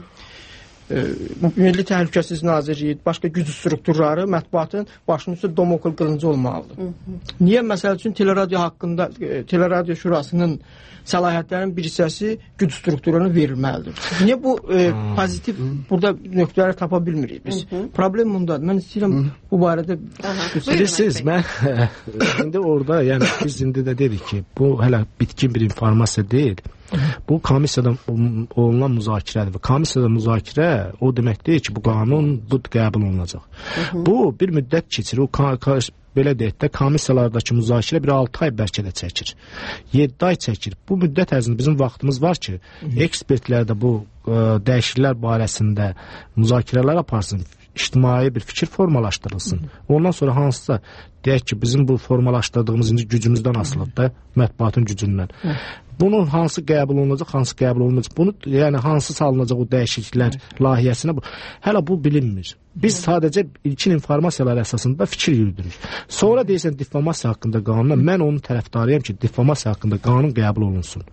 e, Milli Təhlükəsizlik Nazirliyi, başqa güc strukturları mətbuatın başının üstə domokl qılıncı olmalıdır? Niyə məsəl üçün teleradio haqqında e, teleradio şurasının səlahiyyətlərin bir hissəsi güc strukturuna verilməlidir? Niyə bu e, pozitiv burada nöqtələri tapa bilmirik biz? Problem bundadır. Mən istəyirəm bu barədə bilirsiniz, mən indi orada, yəni biz indi də dedik ki, bu hələ bitkin bir informasiya deyil. Bu komissiyadan olunan müzakirədir və komissiyada müzakirə o demək deyil ki, bu qanun bu qəbul olunacaq. Bu bir müddət keçir. O belə deyək də komissiyalardakı müzakirə bir altı ay bəlkə də çəkir. yeddi ay çəkir. Bu müddət ərzində bizim vaxtımız var ki, ekspertlər də bu ə, dəyişikliklər barəsində müzakirələr aparsın, ictimai bir fikir formalaşdırılsın. Ondan sonra hansısa deyək ki, bizim bu formalaşdırdığımız indi gücümüzdən asılıdır da, mətbuatın gücündən. Bunun hansı qəbul olunacaq, hansı qəbul olunacaq, bunu yəni hansı salınacaq o dəyişikliklər layihəsinə, bu, hələ bu bilinmir. Biz sadəcə ilkin informasiyalar əsasında fikir yürüdürük. Sonra deyirsən difamasiya haqqında qanuna, mən onun tərəfdarıyam ki, difamasiya haqqında qanun qəbul olunsun.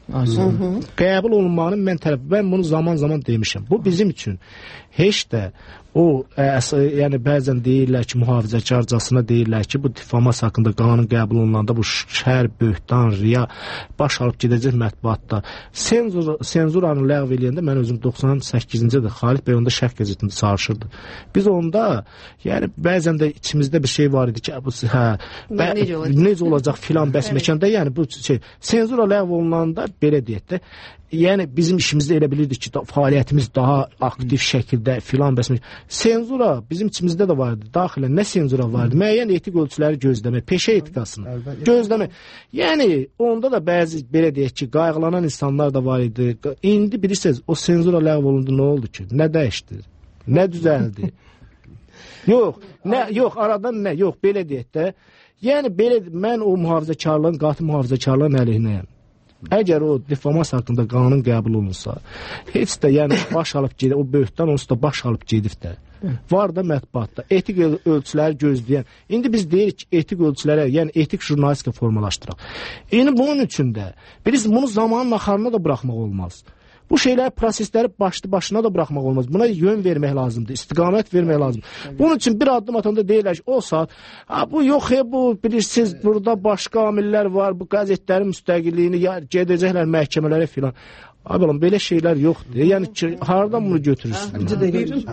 Qəbul olunmanın mən tərəf, mən bunu zaman-zaman demişəm. Bu bizim üçün heç də o, əs, yəni bəzən deyirlər ki, mühafizəkarcasına deyirlər ki, bu difamasiya haqqında qanun qəbul olunanda bu şər, böhtan, riya baş alıb gedəcək mətbuatda. Senzur, senzuranı ləğv eləyəndə mən özüm doxsan səkkizinci də Xalid bəy onda Şərq qəzetində çağırışırdı. Biz onda, yəni bəzən də içimizdə bir şey var idi ki, bu, hə, bə, necə, olacaq? necə olacaq filan bəs məkanda, yəni bu şey, senzura ləğv olunanda belə deyək də, yəni bizim işimizdə elə bilirdik ki, da, fəaliyyətimiz daha aktiv şəkildə filan bəs məkanda. Senzura bizim içimizdə də vardı. Daxilən nə senzura vardı? Müəyyən etik ölçüləri gözləmək, peşə etikasını gözləmək. Yəni onda da bəzi belə deyək ki, qayğılanan insanlar da var idi. İndi bilirsiniz, o senzura ləğv olundu, nə oldu ki? Nə dəyişdi? Nə düzəldi? Yox, nə, yox, aradan nə? Yox, belə deyək də. Yəni belə mən o mühafizəkarlığın, qatı mühafizəkarlığın əleyhinəyəm. Əgər o difamasiya haqqında qanun qəbul olunsa, heç də yəni baş alıb gedir, o böhtən onsuz da baş alıb gedir də. Var da mətbuatda etik ölçüləri gözləyən. İndi biz deyirik ki, etik ölçülərə, yəni etik jurnalistika formalaşdıraq. İndi bunun üçün də bilirsiniz, bunu zamanın axarına da buraxmaq olmaz. Bu şeylər, prosesləri başlı başına da buraxmaq olmaz. Buna yön vermək lazımdır, istiqamət vermək lazımdır. Bunun üçün bir addım atanda deyirlər ki, o saat, bu yox, he, bu bilirsiniz, burada başqa amillər var, bu qəzetlərin müstəqilliyini gedəcəklər məhkəmələrə filan. Abi oğlum belə şeylər yoxdur. Yəni ki, hardan bunu götürürsün? Bizə də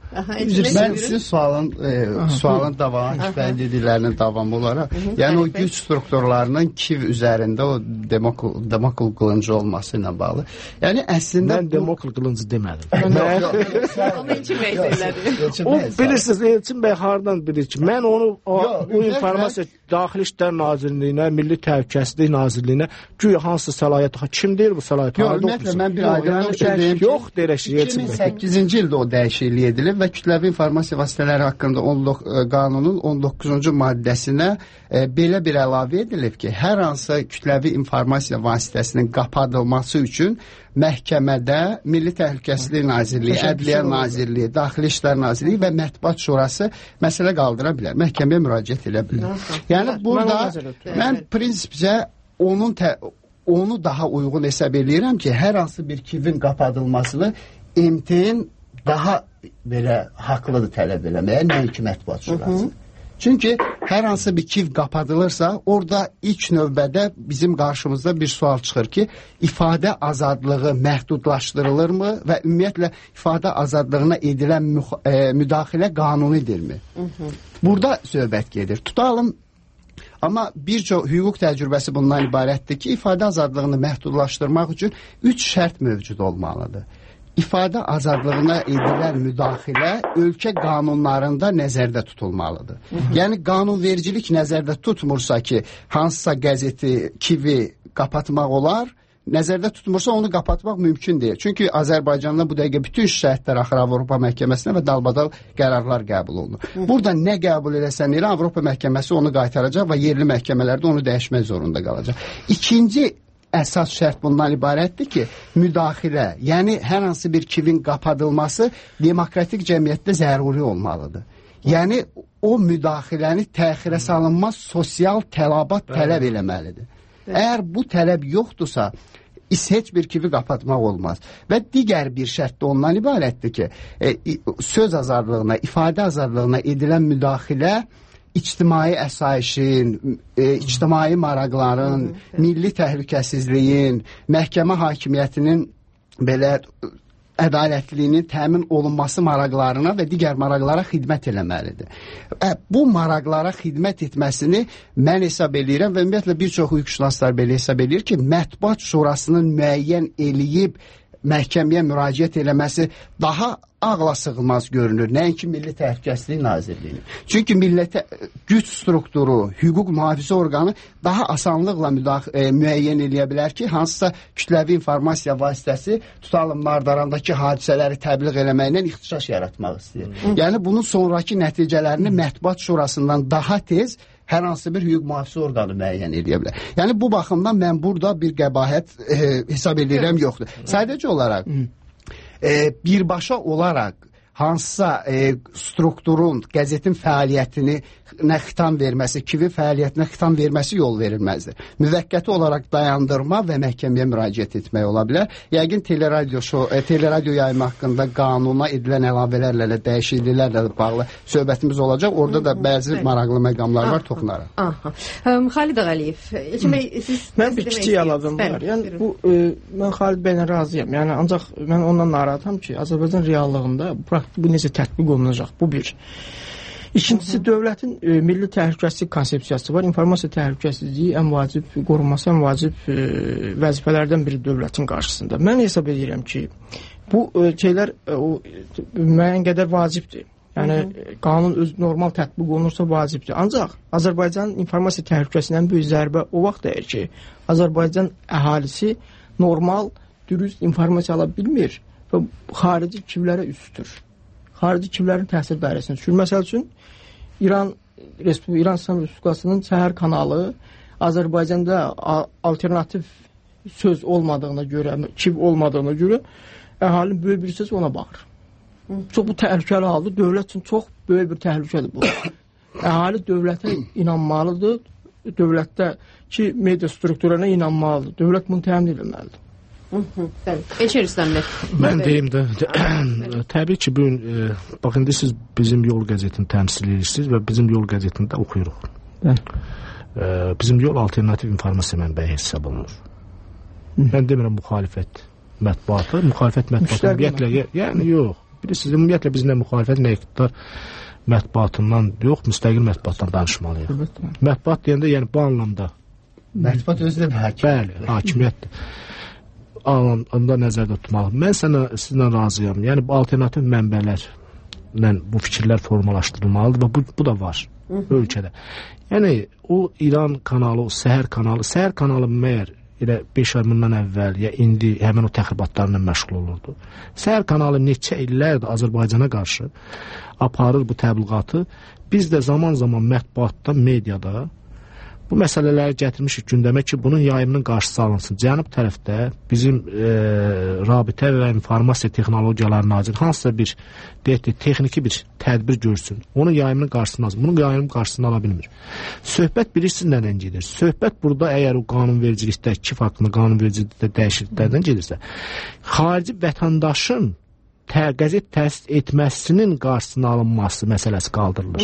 Mən sizin sualın e, sualın davamı, bəli dediklərinin davamı olaraq, yəni o güc strukturlarının Kiv üzərində o demokl demokl qılıncı olması ilə bağlı. Yəni əslində mən demokl qılıncı demədim. Onu Elçin bəy söylədi. O bilirsiniz, Elçin bəy hardan bilir ki, mən onu o, o informasiya Daxili İşlər Nazirliyinə, Milli Təhlükəsizlik Nazirliyinə güya hansı səlahiyyət, kim deyir bu səlahiyyət? Yox, ümumiyyətlə mən bir aydınlıq şey deyim ki, yox deyirək ki, iki min səkkizinci ildə o dəyişiklik edilib və kütləvi informasiya vasitələri haqqında qanunun on doqquzuncu maddəsinə e, belə bir əlavə edilib ki, hər hansı kütləvi informasiya vasitəsinin qapadılması üçün məhkəmədə Milli Təhlükəsizlik Nazirliyi, Ədliyyə Nazirliyi, Daxili İşlər Nazirliyi və Mətbuat Şurası məsələ qaldıra bilər, məhkəməyə müraciət edə bilər. Yəni burada mən prinsipcə onun tə onu daha uyğun hesab edirəm ki, hər hansı bir Kivin qapadılmasını M T-in daha belə haqlıdır tələb eləməyə, nəinki Mətbuat Şurası. Çünki hər hansı bir Kiv qapadılırsa, orada ilk növbədə bizim qarşımızda bir sual çıxır ki, ifadə azadlığı məhdudlaşdırılırmı və ümumiyyətlə ifadə azadlığına edilən müx e, müdaxilə qanunidirmi? Burada söhbət gedir. Tutalım, amma bir çox hüquq təcrübəsi bundan ibarətdir ki, ifadə azadlığını məhdudlaşdırmaq üçün üç şərt mövcud olmalıdır. İfadə azadlığına edilən müdaxilə ölkə qanunlarında nəzərdə tutulmalıdır. Hı -hı. Yəni qanunvericilik nəzərdə tutmursa ki, hansısa qəzeti, Kivi qapatmaq olar, nəzərdə tutmursa onu qapatmaq mümkün deyil. Çünki Azərbaycanda bu dəqiqə bütün şərtlər axır Avropa məhkəməsinə və dalbadal qərarlar qəbul olunur. Hı. Burada nə qəbul eləsən elə Avropa məhkəməsi onu qaytaracaq və yerli məhkəmələrdə onu dəyişmək zorunda qalacaq. İkinci əsas şərt bundan ibarətdir ki, müdaxilə, yəni hər hansı bir Kivin qapadılması demokratik cəmiyyətdə zəruri olmalıdır. Yəni o müdaxiləni təxirə salınmaz sosial tələbat tələb eləməlidir. Əgər bu tələb yoxdursa, heç bir Kivi qapatmaq olmaz. Və digər bir şərt də ondan ibarətdir ki, e, söz azadlığına, ifadə azadlığına edilən müdaxilə ictimai əsayişin, e, ictimai maraqların, hı -hı. milli təhlükəsizliyin, məhkəmə hakimiyyətinin belə ədalətliyinin təmin olunması maraqlarına və digər maraqlara xidmət eləməlidir. E, bu maraqlara xidmət etməsini mən hesab edirəm və ümumiyyətlə bir çox hüquqşünaslar belə hesab edir ki, Mətbuat Şurasının müəyyən eləyib məhkəməyə müraciət eləməsi daha ağla sığmaz görünür, nəinki Milli Təhlükəsizlik Nazirliyinin. Çünki millətə güc strukturu, hüquq mühafizə orqanı daha asanlıqla e, müəyyən eləyə bilər ki, hansısa kütləvi informasiya vasitəsi tutalım Nardarandakı hadisələri təbliğ eləməklə ixtişaş yaratmaq istəyir. Hı. Yəni bunun sonraki nəticələrini Mətbuat Şurasından daha tez hər hansı bir hüquq mühafizə orqanı müəyyən edə bilər. Yəni bu baxımdan mən burada bir qəbahət e, hesab edirəm yoxdur. Sadəcə olaraq e, birbaşa olaraq hansısa e, strukturun, qəzetin fəaliyyətini nə xitam verməsi, Kivi fəaliyyətinə xitam verməsi yol verilməzdir. Müvəqqəti olaraq dayandırma və məhkəməyə müraciət etmək ola bilər. Yəqin teleradio, şo, e, teleradio yayımı haqqında qanuna edilən əlavələrlə, də, dəyişikliklərlə də bağlı söhbətimiz olacaq. Orada da bəzi maraqlı məqamlar var, toxunaraq. Aha. Xalid Ağaliyev, siz... Mən bir kiçik əlavəm var. Yəni, bu, e, mən Xalid bəylə razıyam. Yəni, ancaq mən ondan narahatam ki, Azərbaycan reallığında bu necə tətbiq olunacaq? Bu bir. İkincisi, dövlətin e, milli təhlükəsizlik konsepsiyası var. İnformasiya təhlükəsizliyi ən vacib, qorunması ən vacib e, vəzifələrdən biri dövlətin qarşısında. Mən hesab edirəm ki, bu e, şeylər e, o, müəyyən qədər vacibdir. Yəni, Hı -hı. qanun öz normal tətbiq olunursa vacibdir. Ancaq Azərbaycanın informasiya təhlükəsindən böyük zərbə o vaxt dəyir ki, Azərbaycan əhalisi normal, dürüst informasiya ala bilmir və xarici kivlərə üstür. Xarici kivlərin təsir dairəsində düşür. Məsəl üçün, İran Respublik İran İslam Respublikasının səhər kanalı Azərbaycanda alternativ söz olmadığına görə, kiv olmadığına görə əhalinin böyük bir söz ona baxır. Çox bu təhlükəli haldır. Dövlət üçün çox böyük bir təhlükədir bu. Əhali dövlətə inanmalıdır. Dövlətdəki media strukturuna inanmalıdır. Dövlət bunu təmin edilməlidir. Elçin Rüstəmli. Mən deyim də, təbii ki, bugün, e, baxın, siz bizim Yol qəzetini təmsil edirsiniz və bizim Yol qəzetində oxuyuruq. E, bizim Yol alternativ informasiya mənbəyi hesab olunur. Mən demirəm müxalifət. mətbuatı, müxalifət mətbuatı ümumiyyətlə, yəni yox. Bilirsiniz, ümumiyyətlə bizlə müxalifət nə iqtidar mətbuatından yox, müstəqil mətbuatdan danışmalıyıq. Mətbuat deyəndə, yəni bu anlamda. Mətbuat özü də hakimiyyət. Bəli, hakimiyyətdir. Anlamda nəzərdə tutmalı. Mən sənə, sizinlə razıyam. Yəni bu alternativ mənbələrlə bu fikirlər formalaşdırılmalıdır və bu, bu da var ölkədə. Yəni o İran kanalı, o Səhər kanalı, Səhər kanalı məyər elə beş ay bundan əvvəl ya indi həmin o təxribatlarla məşğul olurdu. Səhər kanalı neçə illərdir Azərbaycana qarşı aparır bu təbliğatı. Biz də zaman-zaman mətbuatda, mediada bu məsələləri gətirmişik gündəmə ki, bunun yayımının qarşısı alınsın. Cənub tərəfdə bizim e, Rabitə və İnformasiya Texnologiyaları Naziri hansısa bir deyək, texniki bir tədbir görsün. Onun yayımının qarşısını alsın. Bunun yayımının qarşısını ala bilmir. Söhbət bilirsiniz nədən gedir? Söhbət burada əgər o qanunvericilikdə, kif haqqında qanunvericilikdə dəyişikliklərdən gedirsə, xarici vətəndaşın qəzet təsis etməsinin qarşısının alınması məsələsi qaldırılır.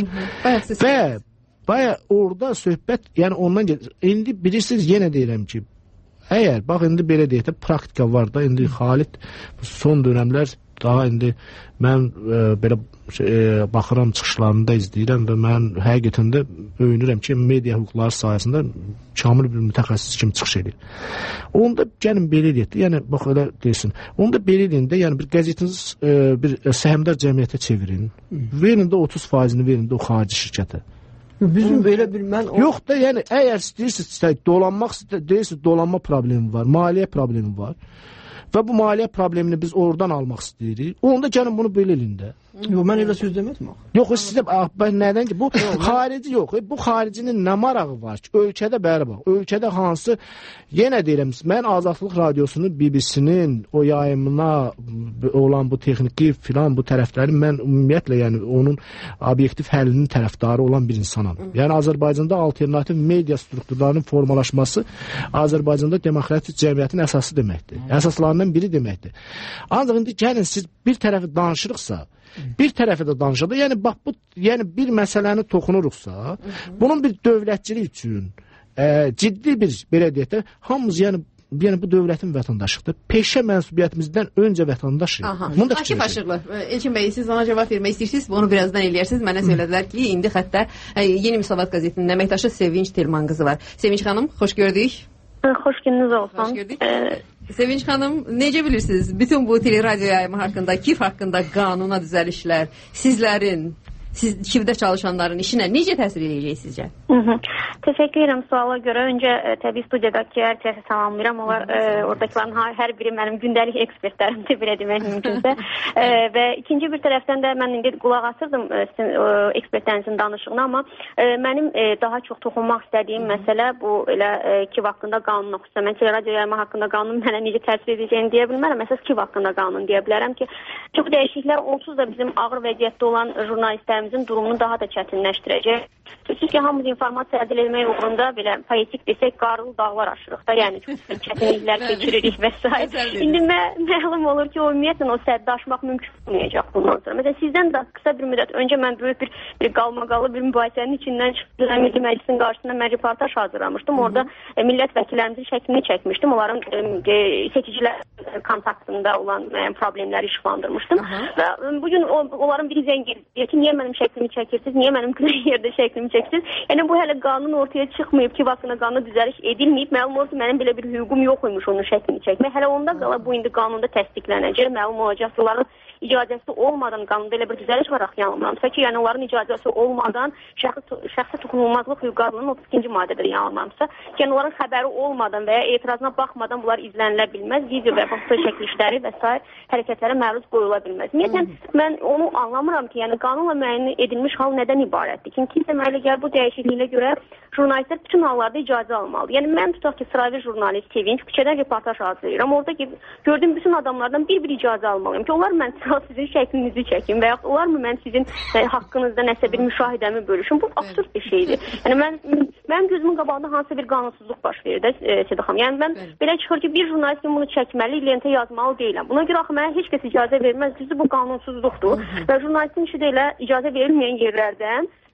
Və baya orada söhbət, yəni ondan gedir. İndi bilirsiniz, yenə deyirəm ki, əgər, bax, indi belə deyək də, praktika var da, indi Xalid son dönəmlər daha indi mən e, belə e, baxıram, çıxışlarını da izləyirəm və mən həqiqətən də öyünürəm ki, media hüquqları sayəsində kamil bir mütəxəssis kimi çıxış edir. Onda gəlin belə deyək, yəni bax elə deyilsin. Onda belə deyin də, yəni bir qəzetiniz e, bir səhmdar cəmiyyətə çevirin. Verin də otuz faizini verin də o xarici şirkətə. Bizim belə bir mən o... Yox da, yəni əgər istəyirsiniz dolanmaq istəyirsiniz, dolanma problemi var, maliyyə problemi var və bu maliyyə problemini biz oradan almaq istəyirik. Onda gəlin bunu belə eləyin də. Yox, mən elə söz demədim. Yox, sizə nədən ki, bu xarici yox. Bu xaricinin nə marağı var ki, ölkədə bəri bax, ölkədə hansı, yenə deyirəm, mən Azadlıq Radiosunun, B B C-nin o yayımına olan bu texniki filan bu tərəfləri mən ümumiyyətlə, yəni onun obyektiv həllinin tərəfdarı olan bir insanam. Yəni Azərbaycanda alternativ media strukturlarının formalaşması Azərbaycanda demokratik cəmiyyətin əsası deməkdir. Əsaslarından biri deməkdir. Ancaq indi gəlin siz bir tərəfi danışırıqsa, bir tərəfə də danışır. Yəni bax bu, yəni bir məsələni toxunuruqsa, bunun bir dövlətçilik üçün e, ciddi bir belə deyək də, hamımız yəni yəni bu dövlətin vətəndaşıdır. Peşə mənsubiyyətimizdən öncə vətəndaşıq. Bunu da Akif Aşıqlı, Elçin bəy, siz ona cavab vermək istəyirsiniz, bunu birazdan eləyərsiniz. Mənə söylədilər ki, indi xəttə Yeni Müsavat qəzetinin əməkdaşı Sevinç Telman qızı var. Sevinç xanım, xoş gördük. Xoş gününüz olsun. Xoş gördük. Ee, Sevinç xanım, necə bilirsiniz, bütün bu teleradio yayımı haqqında, kif haqqında qanuna düzəlişlər sizlərin, siz kifdə çalışanların işinə necə təsir edəcək sizcə? Hı -hı. Teşekkür ederim suala göre. Önce e, tabii stüdyodaki herkese selamlıyorum. Onlar e, oradakilerin her biri benim gündelik ekspertlerimdir, bile demek mümkünse. E, ve ikinci bir taraftan da ben indi kulak asırdım e, sizin e, ekspertlerinizin danışığına, ama e, benim e, daha çok toxunmaq istədiyim məsələ bu elə e, kif haqqında qanun oxusa. Mən teleradio yayımı haqqında qanun mənə necə təsir edəcəyini deyə bilmərəm. Əsas kif haqqında qanun deyə bilərəm ki, çox dəyişikliklər onsuz da bizim ağır vəziyyətdə olan jurnalistlərimizin durumunu daha da çətinləşdirəcək. Çünki hamımız informasiya əldə etmək uğrunda belə poetik desək, qarlı dağlar aşırıq da, yəni çox çətinliklər keçiririk və s. İndi mə məlum olur ki, o ümumiyyətlə o səddi aşmaq mümkün olmayacaq bundan sonra. Məsələn, sizdən də qısa bir müddət öncə mən böyük bir, bir qalmaqalı bir mübahisənin içindən çıxdım. Milli Məclisin qarşısında mən reportaj hazırlamışdım. Orada e, millət vəkillərimizin şəklini çəkmişdim. Onların e, seçicilər kontaktında olan e, problemləri işıqlandırmışdım. Və e, bugün o, onların biri zəng edir ki, niyə mənim şəklimi çəkirsiniz, niyə mənim yerdə şəklimi çəkirsiniz? Yəni bu hələ qanun ortaya çıxmayıb ki, vaxtında qanuna düzəliş edilməyib. Məlum olur ki, mənim belə bir hüququm yox imiş onun şəklini çəkmək. Hələ onda qala bu indi qanunda təsdiqlənəcək. Məlum olacaq ki, onların icazəsi olmadan qanunda elə bir düzəliş var axı yanılmamsa ki, yəni onların icazəsi olmadan şəxsi, şəxsi toxunulmazlıq hüquq qanununun otuz ikinci maddədir yanılmamsa. Yəni onların xəbəri olmadan və ya etirazına baxmadan bunlar izlənilə bilməz. Video və foto çəkilişləri və s. hərəkətlərə məruz qoyula bilməz. Ümumiyyətlə mən onu anlamıram ki, yəni qanunla müəyyən edilmiş hal nədən ibarətdir? Çünki deməli gəl bu dəyişikliyinə görə jurnalistlər bütün hallarda icazə almalıdır. Yəni mən tutaq ki, sıravi jurnalist Sevinç küçədən reportaj hazırlayıram. Orada gördüyüm bütün adamlardan bir-bir icazə almalıyım ki, onlar mən sizin şəklinizi çəkim və yaxud olar mı mən sizin e, haqqınızda nəsə bir müşahidəmi bölüşüm? Bu absurd bir şeydir. Yəni mən mənim gözümün qabağında hansısa bir qanunsuzluq baş verir də e, Sedaxam. Yəni mən Bəli. belə çıxır ki, bir jurnalistin bunu çəkməli, lentə yazmalı deyiləm. Buna görə axı mənə heç kəs icazə verməz. Düzdür, bu qanunsuzluqdur. Və jurnalistin işi də elə icazə verilməyən yerlərdən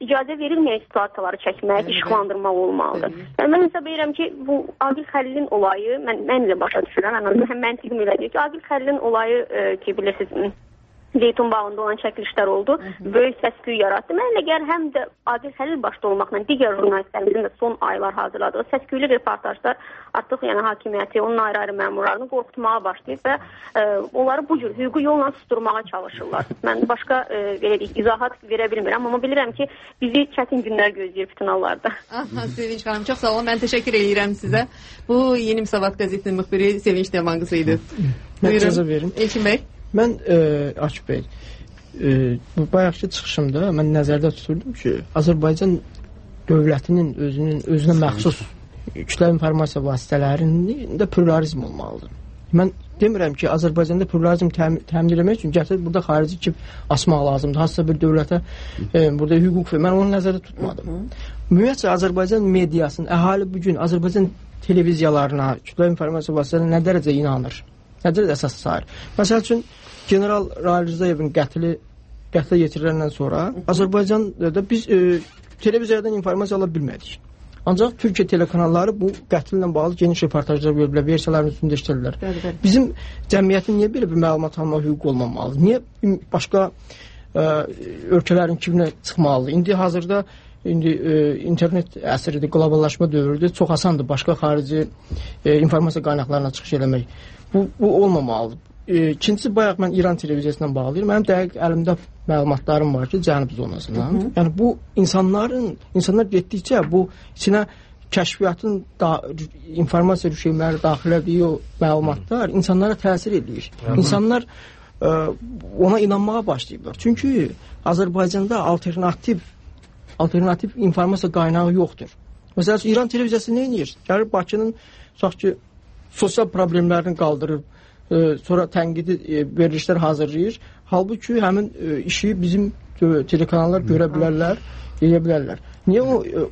icazə verilməyən situasiyaları çəkmək, işıqlandırmaq olmalıdır. Yəni, mən hesab edirəm ki, bu Aqil Xəlilin olayı, mən, mən ilə başa düşürəm, mən məntiqim elə deyir ki, Aqil Xəlilin olayı e, ki, bilirsiniz, Zeytun bağında olan çəkilişlər oldu. Böyük səs-küy yaratdı. Mən elə gəlir həm də Aqil Xəlil başda olmaqla digər jurnalistlərimizin də son aylar hazırladığı səs-küylü reportajlar artıq yəni hakimiyyəti, onun ayrı-ayrı məmurlarını qorxutmağa başlayıb və e, onları bu cür hüquqi yolla susturmağa çalışırlar. Mən başqa e, belə deyək, izahat verə bilmirəm, amma bilirəm ki, bizi çətin günlər gözləyir bütün hallarda. Aha, Sevinç xanım, çox sağ olun. Mən təşəkkür edirəm sizə. Bu Yeni Müsavat qəzetinin müxbiri Sevinç Dəmanqızı idi. Mən icazə verim. Elçin bəy. Mən e, Akif bəy, e, bu bayaqki çıxışımda mən nəzərdə tuturdum ki, Azərbaycan dövlətinin özünün özünə məxsus kütləvi informasiya vasitələrində pluralizm olmalıdır. Mən demirəm ki, Azərbaycanda pluralizm təmin, təmin etmək üçün gətirib burada xarici kip asmaq lazımdır. Hansısa bir dövlətə e, burada hüquq ver. Mən onu nəzərdə tutmadım. Ümumiyyətcə Azərbaycan mediasının, əhali bugün Azərbaycan televiziyalarına, kütləvi informasiya vasitələrine nə dərəcə inanır? Nə dərəcə əsas sayır? Məsəl üçün, General Rahil Rzayevin qətli qətlə yetiriləndən sonra Azərbaycanda biz e, televiziyadan informasiya ala bilmədik. Ancaq Türkiyə telekanalları bu qətllə bağlı geniş reportajlar veriblər, versiyaların üstündə işlədilər. Bizim cəmiyyətin niyə belə bir məlumat alma hüququ olmamalıdır? Niyə başqa e, ölkələrin kiminə çıxmalıdır? İndi hazırda İndi e, internet əsridir, qloballaşma dövrüdür. Çox asandır başqa xarici e, informasiya qaynaqlarına çıxış eləmək. Bu, bu olmamalıdır. E, ikincisi, bayaq mən İran televiziyasından bağlayıram. Mənim dəqiq əlimdə məlumatlarım var ki, Cənub zonasından. Hı -hı. Yəni bu insanların, insanlar getdikcə bu içinə kəşfiyyatın da, informasiya rüşvətləri daxil etdiyi o məlumatlar insanlara təsir edir. Hı -hı. İnsanlar e, ona inanmağa başlayıblar. Çünki Azərbaycanda alternativ alternativ informasiya qaynağı yoxdur. Məsələn, İran televiziyası nə edir? Gəlir Bakının tutaq ki, sosial problemlərini qaldırır, e, sonra tənqidi e, verilişlər hazırlayır. Halbuki həmin e, işi bizim e, telekanallar görə bilərlər, edə bilərlər. Niyə o e,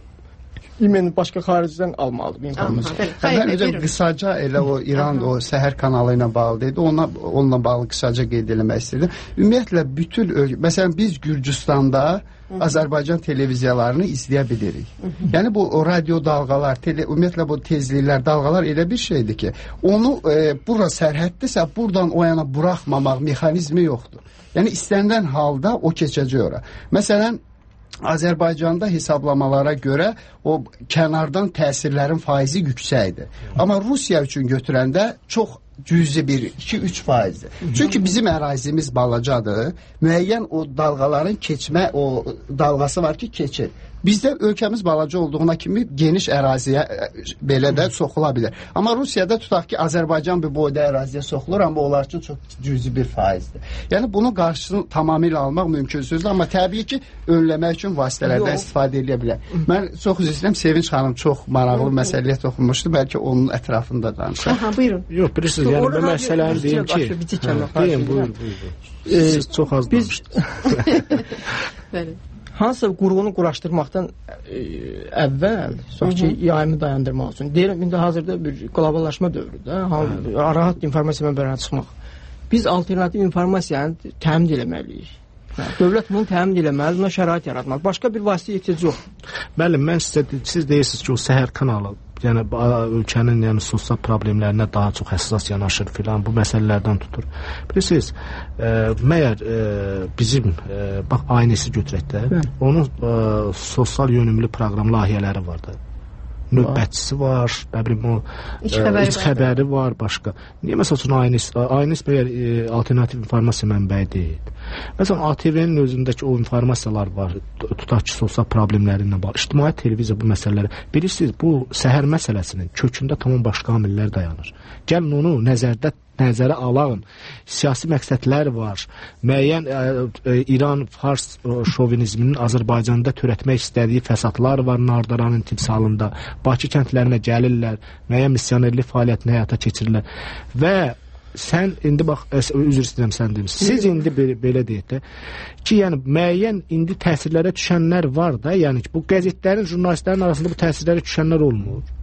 İmen başqa xaricdən almalıdır informasiya? Mən hocam qısaca elə o İran Aha. o səhər kanalı ilə bağlı idi. Ona onunla bağlı qısaca qeyd eləmək istədim. Ümumiyyətlə bütün məsələn biz Gürcüstanda Azərbaycan televiziyalarını izləyə bilirik. Yəni bu o radio dalğalar, tele, ümumiyyətlə bu tezliklər, dalğalar elə bir şeydir ki, onu e, bura sərhəddirsə, buradan o yana buraxmamaq mexanizmi yoxdur. Yəni istənilən halda o keçəcək ora. Məsələn, Azərbaycanda hesablamalara görə o kənardan təsirlərin faizi yüksəkdir. Amma Rusiya üçün götürəndə çox cüzi bir iki üç faizdir. Çünki bizim ərazimiz balacadır. Müəyyən o dalğaların keçmə o dalğası var ki, keçir. Bizdə ölkəmiz balaca olduğuna kimi geniş əraziyə belə də soxula bilər. Amma Rusiyada tutaq ki, Azərbaycan bir boyda əraziyə soxulur, amma onlar üçün çox cüzi bir faizdir. Yəni bunun qarşısını tamamilə almaq mümkünsüzdür, amma təbii ki, önləmək üçün vasitələrdən istifadə edə bilər. Mən çox üzr istəyirəm, Sevinç xanım çox maraqlı məsələyə toxunmuşdu, bəlkə onun ətrafında danışaq. Aha, buyurun. Yox, bilirsiniz, yəni bu məsələni deyim ki, deyim, buyur, buyur. Siz çox az danışdınız. Bəli. Hansısa qurğunu quraşdırmaqdan e, əvvəl, tutaq ki, yayımı dayandırmaq üçün. Deyirəm, indi hazırda bir qloballaşma dövrüdür. Rahat informasiya mənbələrinə çıxmaq. Biz alternativ informasiyanı təmin eləməliyik. Dövlət bunu təmin eləməli, buna şərait yaratmalı. Başqa bir vasitə ehtiyac yox. Bəli, mən sizə, siz deyirsiniz ki, o səhər kanalı, yəni ölkənin yəni sosial problemlərinə daha çox həssas yanaşır filan, bu məsələlərdən tutur. Bilirsiniz, e, məyər e, bizim e, bax aynəsi götürək də, onun e, sosial yönümlü proqram layihələri var da. Növbətçisi var, nə bilim o iç xəbəri, iç xəbəri var, başqa. Niyə məsəl üçün aynəs, aynəs məyər e, alternativ informasiya mənbəyi deyil. Məsələn, A T V-nin özündəki o informasiyalar var, tutaq ki, sosial problemlərinə bağlı. İctimai televiziya bu məsələləri, bilirsiniz, bu səhər məsələsinin kökündə tamam başqa amillər dayanır. Gəlin onu nəzərdə nəzərə alın. Siyasi məqsədlər var. Müəyyən e, e, İran fars e, şovinizminin Azərbaycanda törətmək istədiyi fəsadlar var Nardaranın timsalında. Bakı kəndlərinə gəlirlər, müəyyən missionerlik fəaliyyətini həyata keçirirlər. Və sən indi bax, üzr istəyirəm sən deyim. Siz indi belə, belə deyək də ki, yəni müəyyən indi təsirlərə düşənlər var da, yəni ki, bu qəzetlərin, jurnalistlərin arasında bu təsirlərə düşənlər olmur.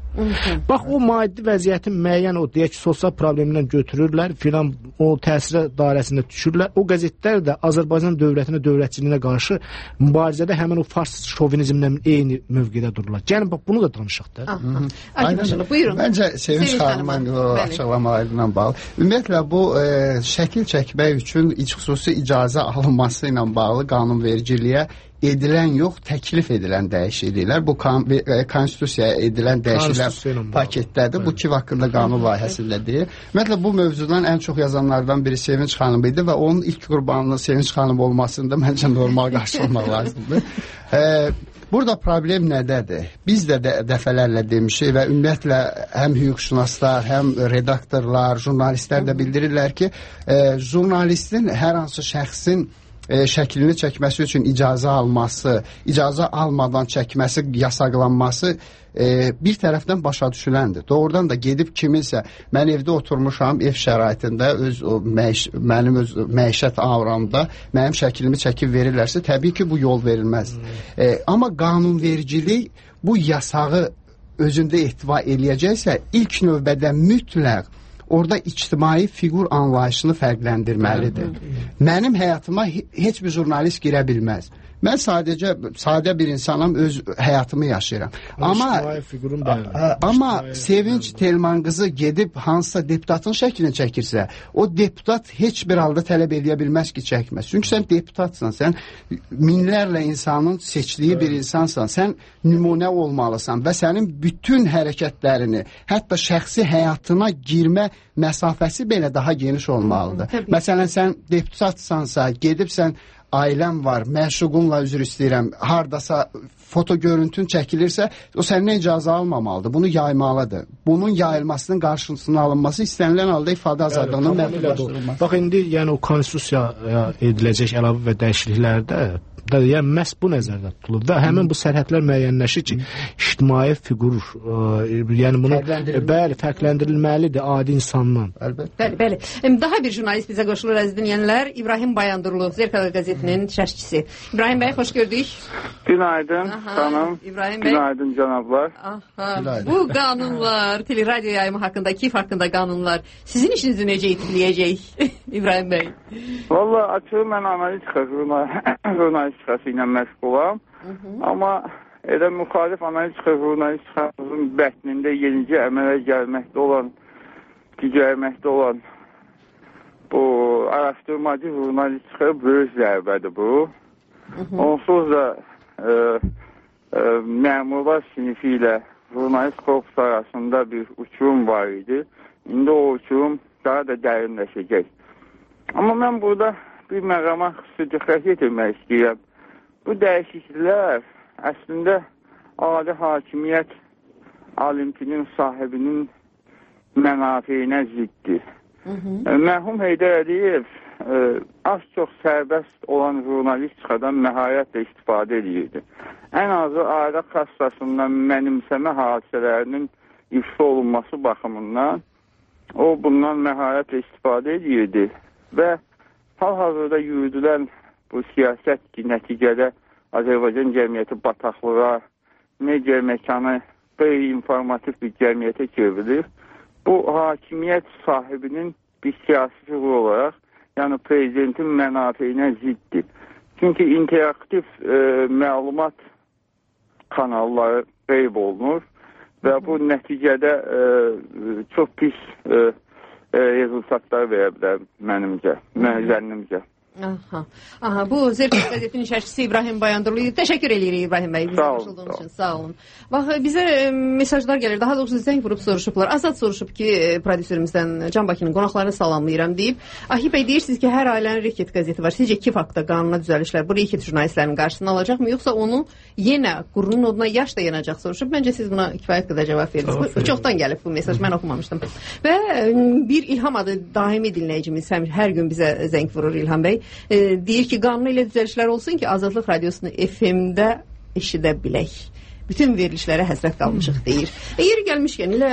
Bax, o maddi vəziyyətin müəyyən, o deyək ki, sosial problemdən götürürlər, filan o təsirə dairəsində düşürlər. O qəzetlər də Azərbaycan dövlətinə, dövlətçiliyinə qarşı mübarizədə həmin o fars şovinizmlə eyni mövqedə dururlar. Gəlin, bax, bunu da danışaq da. Buyurun. Məncə, Sevinç xanımın açıqlamalarıyla bağlı. Ümumiyyətlə, bu e, şəkil çəkmək üçün xüsusi icazə alınması ilə bağlı qanunvericiliyə edilən yox, təklif edilən dəyişikliklər. Bu konstitusiyaya edilən dəyişikliklər paketdədir. Bu Kiv haqqında qanun layihəsində deyil. Ümumiyyətlə, bu mövzudan ən çox yazanlardan biri Sevinç xanım idi və onun ilk qurbanlığı Sevinç xanım olmasında məncə normal qarşılamaq lazımdır. E, burada problem nədədir? Biz də, də dəfələrlə demişik və ümumiyyətlə həm hüquqşünaslar, həm redaktorlar, jurnalistlər də bildirirlər ki, e, jurnalistin hər hansı şəxsin E, şəklini çəkməsi üçün icazə alması, icazə almadan çəkməsi, yasaqlanması e, bir tərəfdən başa düşüləndir. Doğrudan da gedib kiminsə, mən evdə oturmuşam, ev şəraitində, öz, o, məiş, mənim öz məişət avramda mənim şəklimi çəkib verirlərsə, təbii ki, bu yol verilməz. E, amma qanunvericilik bu yasağı özündə ehtiva eləyəcəksə, ilk növbədə mütləq orada ictimai fiqur anlayışını fərqləndirməlidir. Mənim həyatıma heç bir jurnalist girə bilməz. Mən sadəcə sadə bir insanam, öz həyatımı yaşayıram. Amma amma Sevinç Telman qızı gedib hansısa deputatın şəklini çəkirsə, o deputat heç bir halda tələb edə bilməz ki, çəkməz. Çünki sən deputatsan, sən minlərlə insanın seçdiyi bir insansan, sən nümunə olmalısan və sənin bütün hərəkətlərini, hətta şəxsi həyatına girmə məsafəsi belə daha geniş olmalıdır. Hı, məsələn, sən deputatsansa, gedibsən, ailəm var, məşuqunla üzr istəyirəm, hardasa foto görüntün çəkilirsə, o səndən icazə almamalıdır. Bunu yaymalıdır. Bunun yayılmasının qarşısının alınması istənilən halda ifadə azadlığının məhdudlaşdırılması. Bax, indi yəni o konstitusiyaya ediləcək əlavə və dəyişikliklərdə da, yəni məhz bu nəzərdə tutulur və həmin bu sərhədlər müəyyənləşir ki, ictimai fiqur, ə, yəni bunu bəli, fərqləndirilməlidir adi insandan. Bəli, bəli. Daha bir jurnalist bizə qoşulur, əziz dinləyənlər, İbrahim Bayandurlu, Zerkala qəzetinin şərhçisi. İbrahim bəy, xoş gördük. Günaydın, xanım. İbrahim bəy. Günaydın, cənablar. Aha, bu qanunlar, teleradyo yayımı haqqında, Kiv haqqında qanunlar sizin işinizi necə etkiləyəcək, İbrahim bəy? Valla, açığı mən analitika jurnalistikası ilə məşğulam. Amma elə müxalif analitika jurnalistikasının bətnində yenicə əmələ gəlməkdə olan, digərməkdə olan bu araşdırmacı jurnalistika böyük zərbədir bu. Onsuz da e, e, məmurlar sinifi ilə jurnalist korpusu arasında bir uçurum var idi. İndi o uçurum daha da dərinləşəcək. Amma mən burada bir məqama xüsusi diqqət yetirmək istəyirəm. Bu dəyişikliklər əslində ali hakimiyyət alimpinin sahibinin mənafeyinə ziddir. Mərhum Heydər Əliyev e, az çox sərbəst olan jurnalistikadan məharətlə istifadə edirdi. Ən azı ailə kassasından mənimsəmə hadisələrinin ifşa olunması baxımından o bundan məharətlə istifadə edirdi və hal-hazırda yürüdülən bu siyasət ki, nəticədə Azərbaycan cəmiyyəti bataqlığa, media məkanı qeyri-informativ bir cəmiyyətə çevrilir. Bu, hakimiyyət sahibinin bir siyasi fiqur olaraq, yəni prezidentin mənafeyinə ziddir. Çünki interaktiv e, məlumat kanalları qeyb olunur və bu nəticədə e, çox pis e, e, rezultatlar verə bilər mənimcə, mən zənnimcə. Aha. Aha, bu Zerkala qəzetinin şərhçisi İbrahim Bayandurlu. Təşəkkür edirik İbrahim bəy bizə qoşulduğunuz üçün. Sağ olun. Bax, bizə e, mesajlar gəlir. Daha doğrusu zəng vurub soruşublar. Azad soruşub ki, e, prodüserimizdən Can Bakının qonaqlarını salamlayıram deyib. Ahib bəy, deyirsiniz ki, hər ailənin Reket qəzeti var. Sizcə Kiv haqqında qanuna düzəlişlər bu Reket jurnalistlərinin qarşısını alacaqmı, yoxsa onu yenə qurunun oduna yaş da yanacaq soruşub. Məncə siz buna kifayət qədər cavab verirsiniz. Bu, çoxdan gəlib bu mesaj, mən oxumamışdım. Və e, bir İlham adı daimi dinləyicimiz hər gün bizə zəng vurur İlham bəy. E, deyir ki, qanun ilə düzəlişlər olsun ki, Azadlıq radiosunu F M-də eşidə bilək. Bütün verilişlərə həsrət qalmışıq, deyir. E, yeri gəlmişkən, elə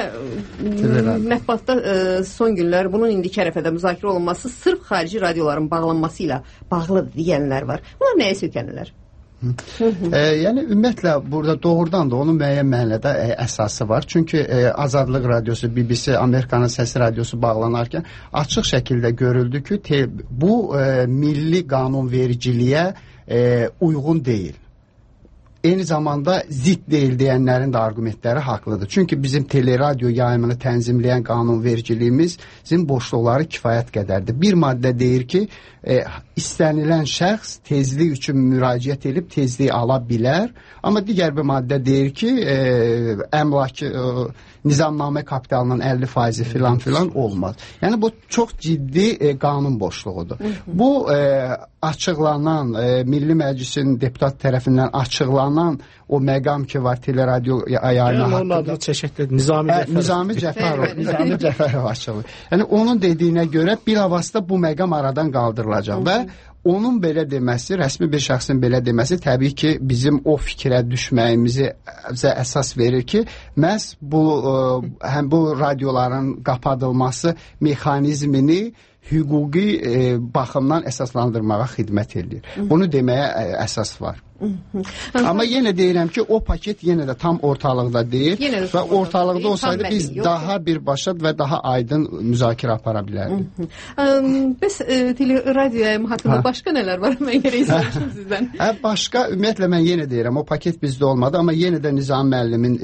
mətbuatda e, son günlər bunun indiki ərəfədə müzakirə olunması sırf xarici radioların bağlanması ilə bağlı deyənlər var. Bunlar nəyə sökənirlər? e, yəni ümumiyyətlə burada doğrudan da onun müəyyən mənada e, əsası var. Çünki e, Azadlıq Radiosu, B B C, Amerikanın Səsi Radiosu bağlanarkən açıq şəkildə görüldü ki, te, bu e, milli qanunvericiliyə e, uyğun deyil. Eyni zamanda zid deyil deyənlərin də argumentləri haqlıdır. Çünki bizim teleradio yayımını tənzimləyən qanunvericiliyimizin boşluqları kifayət qədərdir. Bir maddə deyir ki, e, istənilən şəxs tezlik üçün müraciət edib tezliyi ala bilər. Amma digər bir maddə deyir ki, e, əmlakı e, nizamnamə kapitalının əlli faizi filan filan olmaz. Yəni bu çox ciddi e, qanun boşluğudur. Bu e, açıqlanan e, Milli Məclisin deputat tərəfindən açıqlanan o məqam ki var teleradio yayını haqqında. Nizami Cəfərov. Nizami Cəfərov, Nizami Cəfərov açıqlayır. Yəni onun dediyinə görə bilavasitə bu məqam aradan qaldırılacaq və onun belə deməsi, rəsmi bir şəxsin belə deməsi təbii ki, bizim o fikrə düşməyimizi əsas verir ki, məhz bu ə, həm bu radioların qapadılması mexanizmini hüquqi e, baxımdan əsaslandırmağa xidmət edir. Bunu deməyə ə, əsas var. Amma yenə deyirəm ki, o paket yenə də tam ortalıqda deyil və ortalıqda olsaydı biz daha birbaşa və daha aydın müzakirə apara bilərdik. Bəs teleradio yayımı haqqında başqa nələr var? Mən yerə izləmişim sizdən. Başqa, ümumiyyətlə mən yenə deyirəm, o paket bizdə olmadı, amma yenə də Nizam müəllimin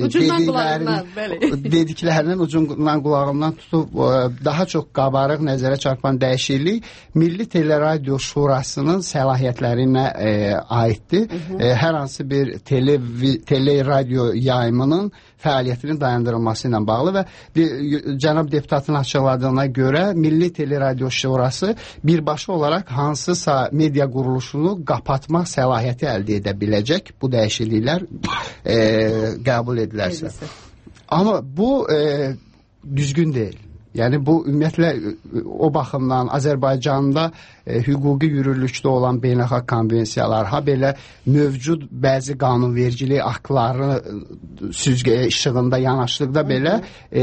dediklərinin ucundan qulağından tutub daha çox qabarıq nəzərə çarpan dəyişiklik Milli Teleradio Şurasının səlahiyyətlərinə aiddir. E, hər hansı bir tele, tele radio yayımının fəaliyyətinin dayandırılması ilə bağlı və de, cənab deputatın açıqladığına görə Milli Teleradio Şurası birbaşa olaraq hansısa media quruluşunu qapatmaq səlahiyyəti əldə edə biləcək bu dəyişikliklər e, qəbul edilərsə. Amma bu e, düzgün deyil. Yəni bu ümumiyyətlə o baxımdan Azərbaycanda e, hüquqi yürürlükdə olan beynəlxalq konvensiyalar, ha belə mövcud bəzi qanunvericilik aktları süzgəyə işığında yanaşdıqda belə e,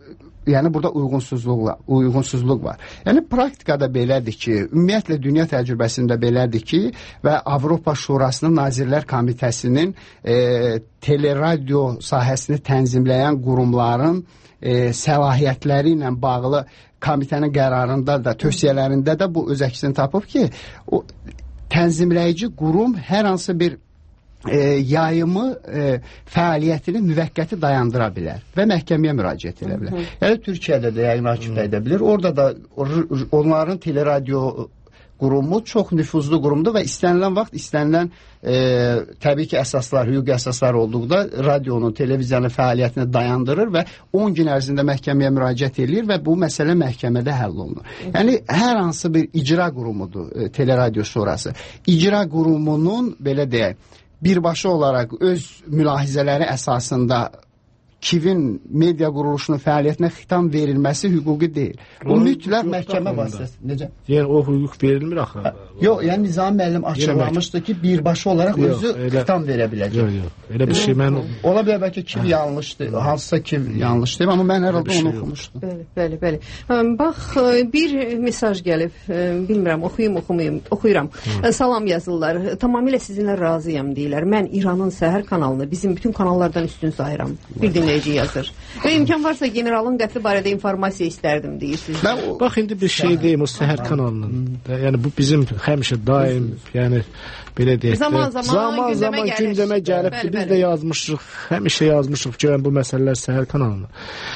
yəni burada uyğunsuzluq, uyğunsuzluq var. Yəni praktikada belədir ki, ümumiyyətlə dünya təcrübəsində belədir ki və Avropa Şurasının Nazirlər Komitəsinin e, teleradio sahəsini tənzimləyən qurumların E, səlahiyyətləri ilə bağlı komitənin qərarında da, tövsiyələrində də bu öz əksini tapıb ki, o tənzimləyici qurum hər hansı bir e, yayımı e, fəaliyyətini müvəqqəti dayandıra bilər və məhkəməyə müraciət edə bilər. Yəni Türkiyədə də yayım hakimiyyəti edə bilir. Orada da onların teleradio qurumu çox nüfuzlu qurumdur və istənilən vaxt istənilən e, təbii ki əsaslar, hüquqi əsaslar olduqda radionun, televiziyanın fəaliyyətini dayandırır və on gün ərzində məhkəməyə müraciət edir və bu məsələ məhkəmədə həll olunur. Yəni hər hansı bir icra qurumudur e, teleradio şurası. İcra qurumunun belə deyək, birbaşa olaraq öz mülahizələri əsasında KİV-in media quruluşunun fəaliyyətinə xitam verilməsi hüquqi deyil. O mütləq məhkəmə vasitəsilə. Necə? Yəni o hüquq verilmir axı. Yox, yəni Nizami müəllim açıqlamışdı ki, birbaşa olaraq yox, özü elə, xitam verə biləcək. Yox, yox. Elə bir şey mən ola bilər bəlkə KİV yanlışdır. Hansısa KİV yanlışdır, amma mən hər halda onu oxumuşdum. Bəli, bəli, bəli. Bax, bir mesaj gəlib. Bilmirəm, oxuyum, oxumayım. Oxuyuram. Hı. Salam yazırlar. Tamamilə sizinlə razıyam deyirlər. Mən İranın səhər kanalını bizim bütün kanallardan üstün sayıram. Bir dinləyici yazır. Və imkan varsa generalın qətli barədə informasiya istərdim deyirsiniz. Bax, indi bir şey deyim o səhər kanalının. Yəni bu bizim həmişə daim, yəni belə deyək, zaman zaman, zaman gündəmə gəlibdir. Biz də yazmışıq, həmişə yazmışıq ki, bu məsələlər səhər kanalına.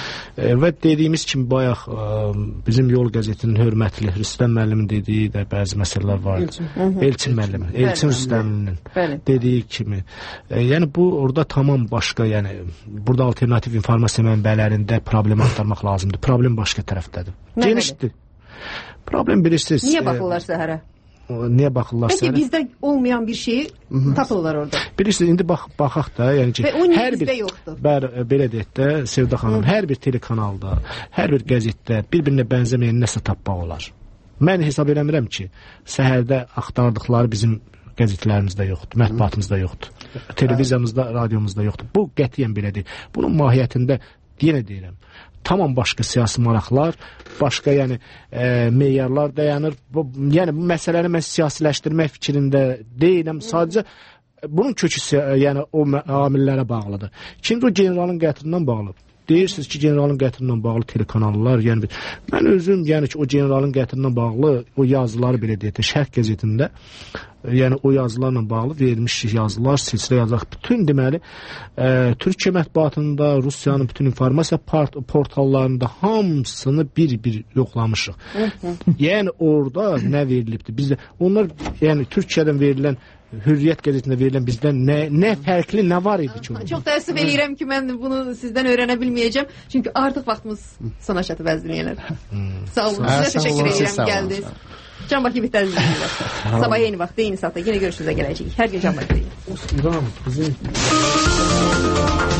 E, və dediyimiz kimi bayaq e, bizim Yol qəzetinin hörmətli Rüstəm müəllimin dediyi də bəzi məsələlər vardı. Elçin müəllim, Elçin Rüstəmlinin dediyi kimi. E, yəni bu orada tamam başqa, yəni burada alternativ informasiya mənbələrində problem axtarmaq lazımdır. Problem başqa tərəfdədir. Genişdir. Problem bilirsiniz. Niyə baxırlar səhərə? Niyə baxırlar səhərə? Peki bizdə olmayan bir şey tapırlar orada. Bilirsiniz, indi bax, baxaq da, yəni ki, hər bir, bər, belə deyək də, Sevda xanım, hər bir telekanalda, hər bir qəzetdə bir-birinə bənzəməyən nəsə tapmaq olar. Mən hesab eləmirəm ki, səhərdə axtardıqları bizim qəzetlərimizdə yoxdur, mətbuatımızda yoxdur, televiziyamızda, radiomuzda yoxdur. Bu qətiyyən belə deyil. Bunun mahiyyətində yenə deyirəm, tamam başqa siyasi maraqlar, başqa yəni e, meyarlar dayanır. Bu, yəni bu məsələni mən siyasiləşdirmək fikrində deyiləm. Sadəcə bunun kökü yəni o amillərə bağlıdır. İkinci o generalın qətlindən bağlı. Deyirsiniz ki, generalın qətlindən bağlı telekanallar, yəni mən özüm, yəni ki, o generalın qətlindən bağlı o yazıları belə deyək də, Şərq qəzetində, yəni o yazılarla bağlı verilmiş yazılar, silsilə yazılar, bütün deməli, e, Türkiyə mətbuatında, Rusiyanın bütün informasiya portallarında hamısını bir-bir yoxlamışıq. Yəni orada nə verilibdir? Bizdə onlar, yəni Türkiyədən verilən Hürriyyət qəzetində verilən bizdən nə, nə fərqli, nə var idi ki? Çox təəssüf eləyirəm ki, mən bunu sizdən öyrənə bilməyəcəm. Çünki artıq vaxtımız sona çatıb əzliyənlər. Sağ olun, sizə təşəkkür edirəm, gəldiniz. Can Bakı bitər izləyirlər. Sabah eyni vaxt, eyni saatda yenə görüşünüzə gələcəyik. Hər gün Can Bakı'dayım.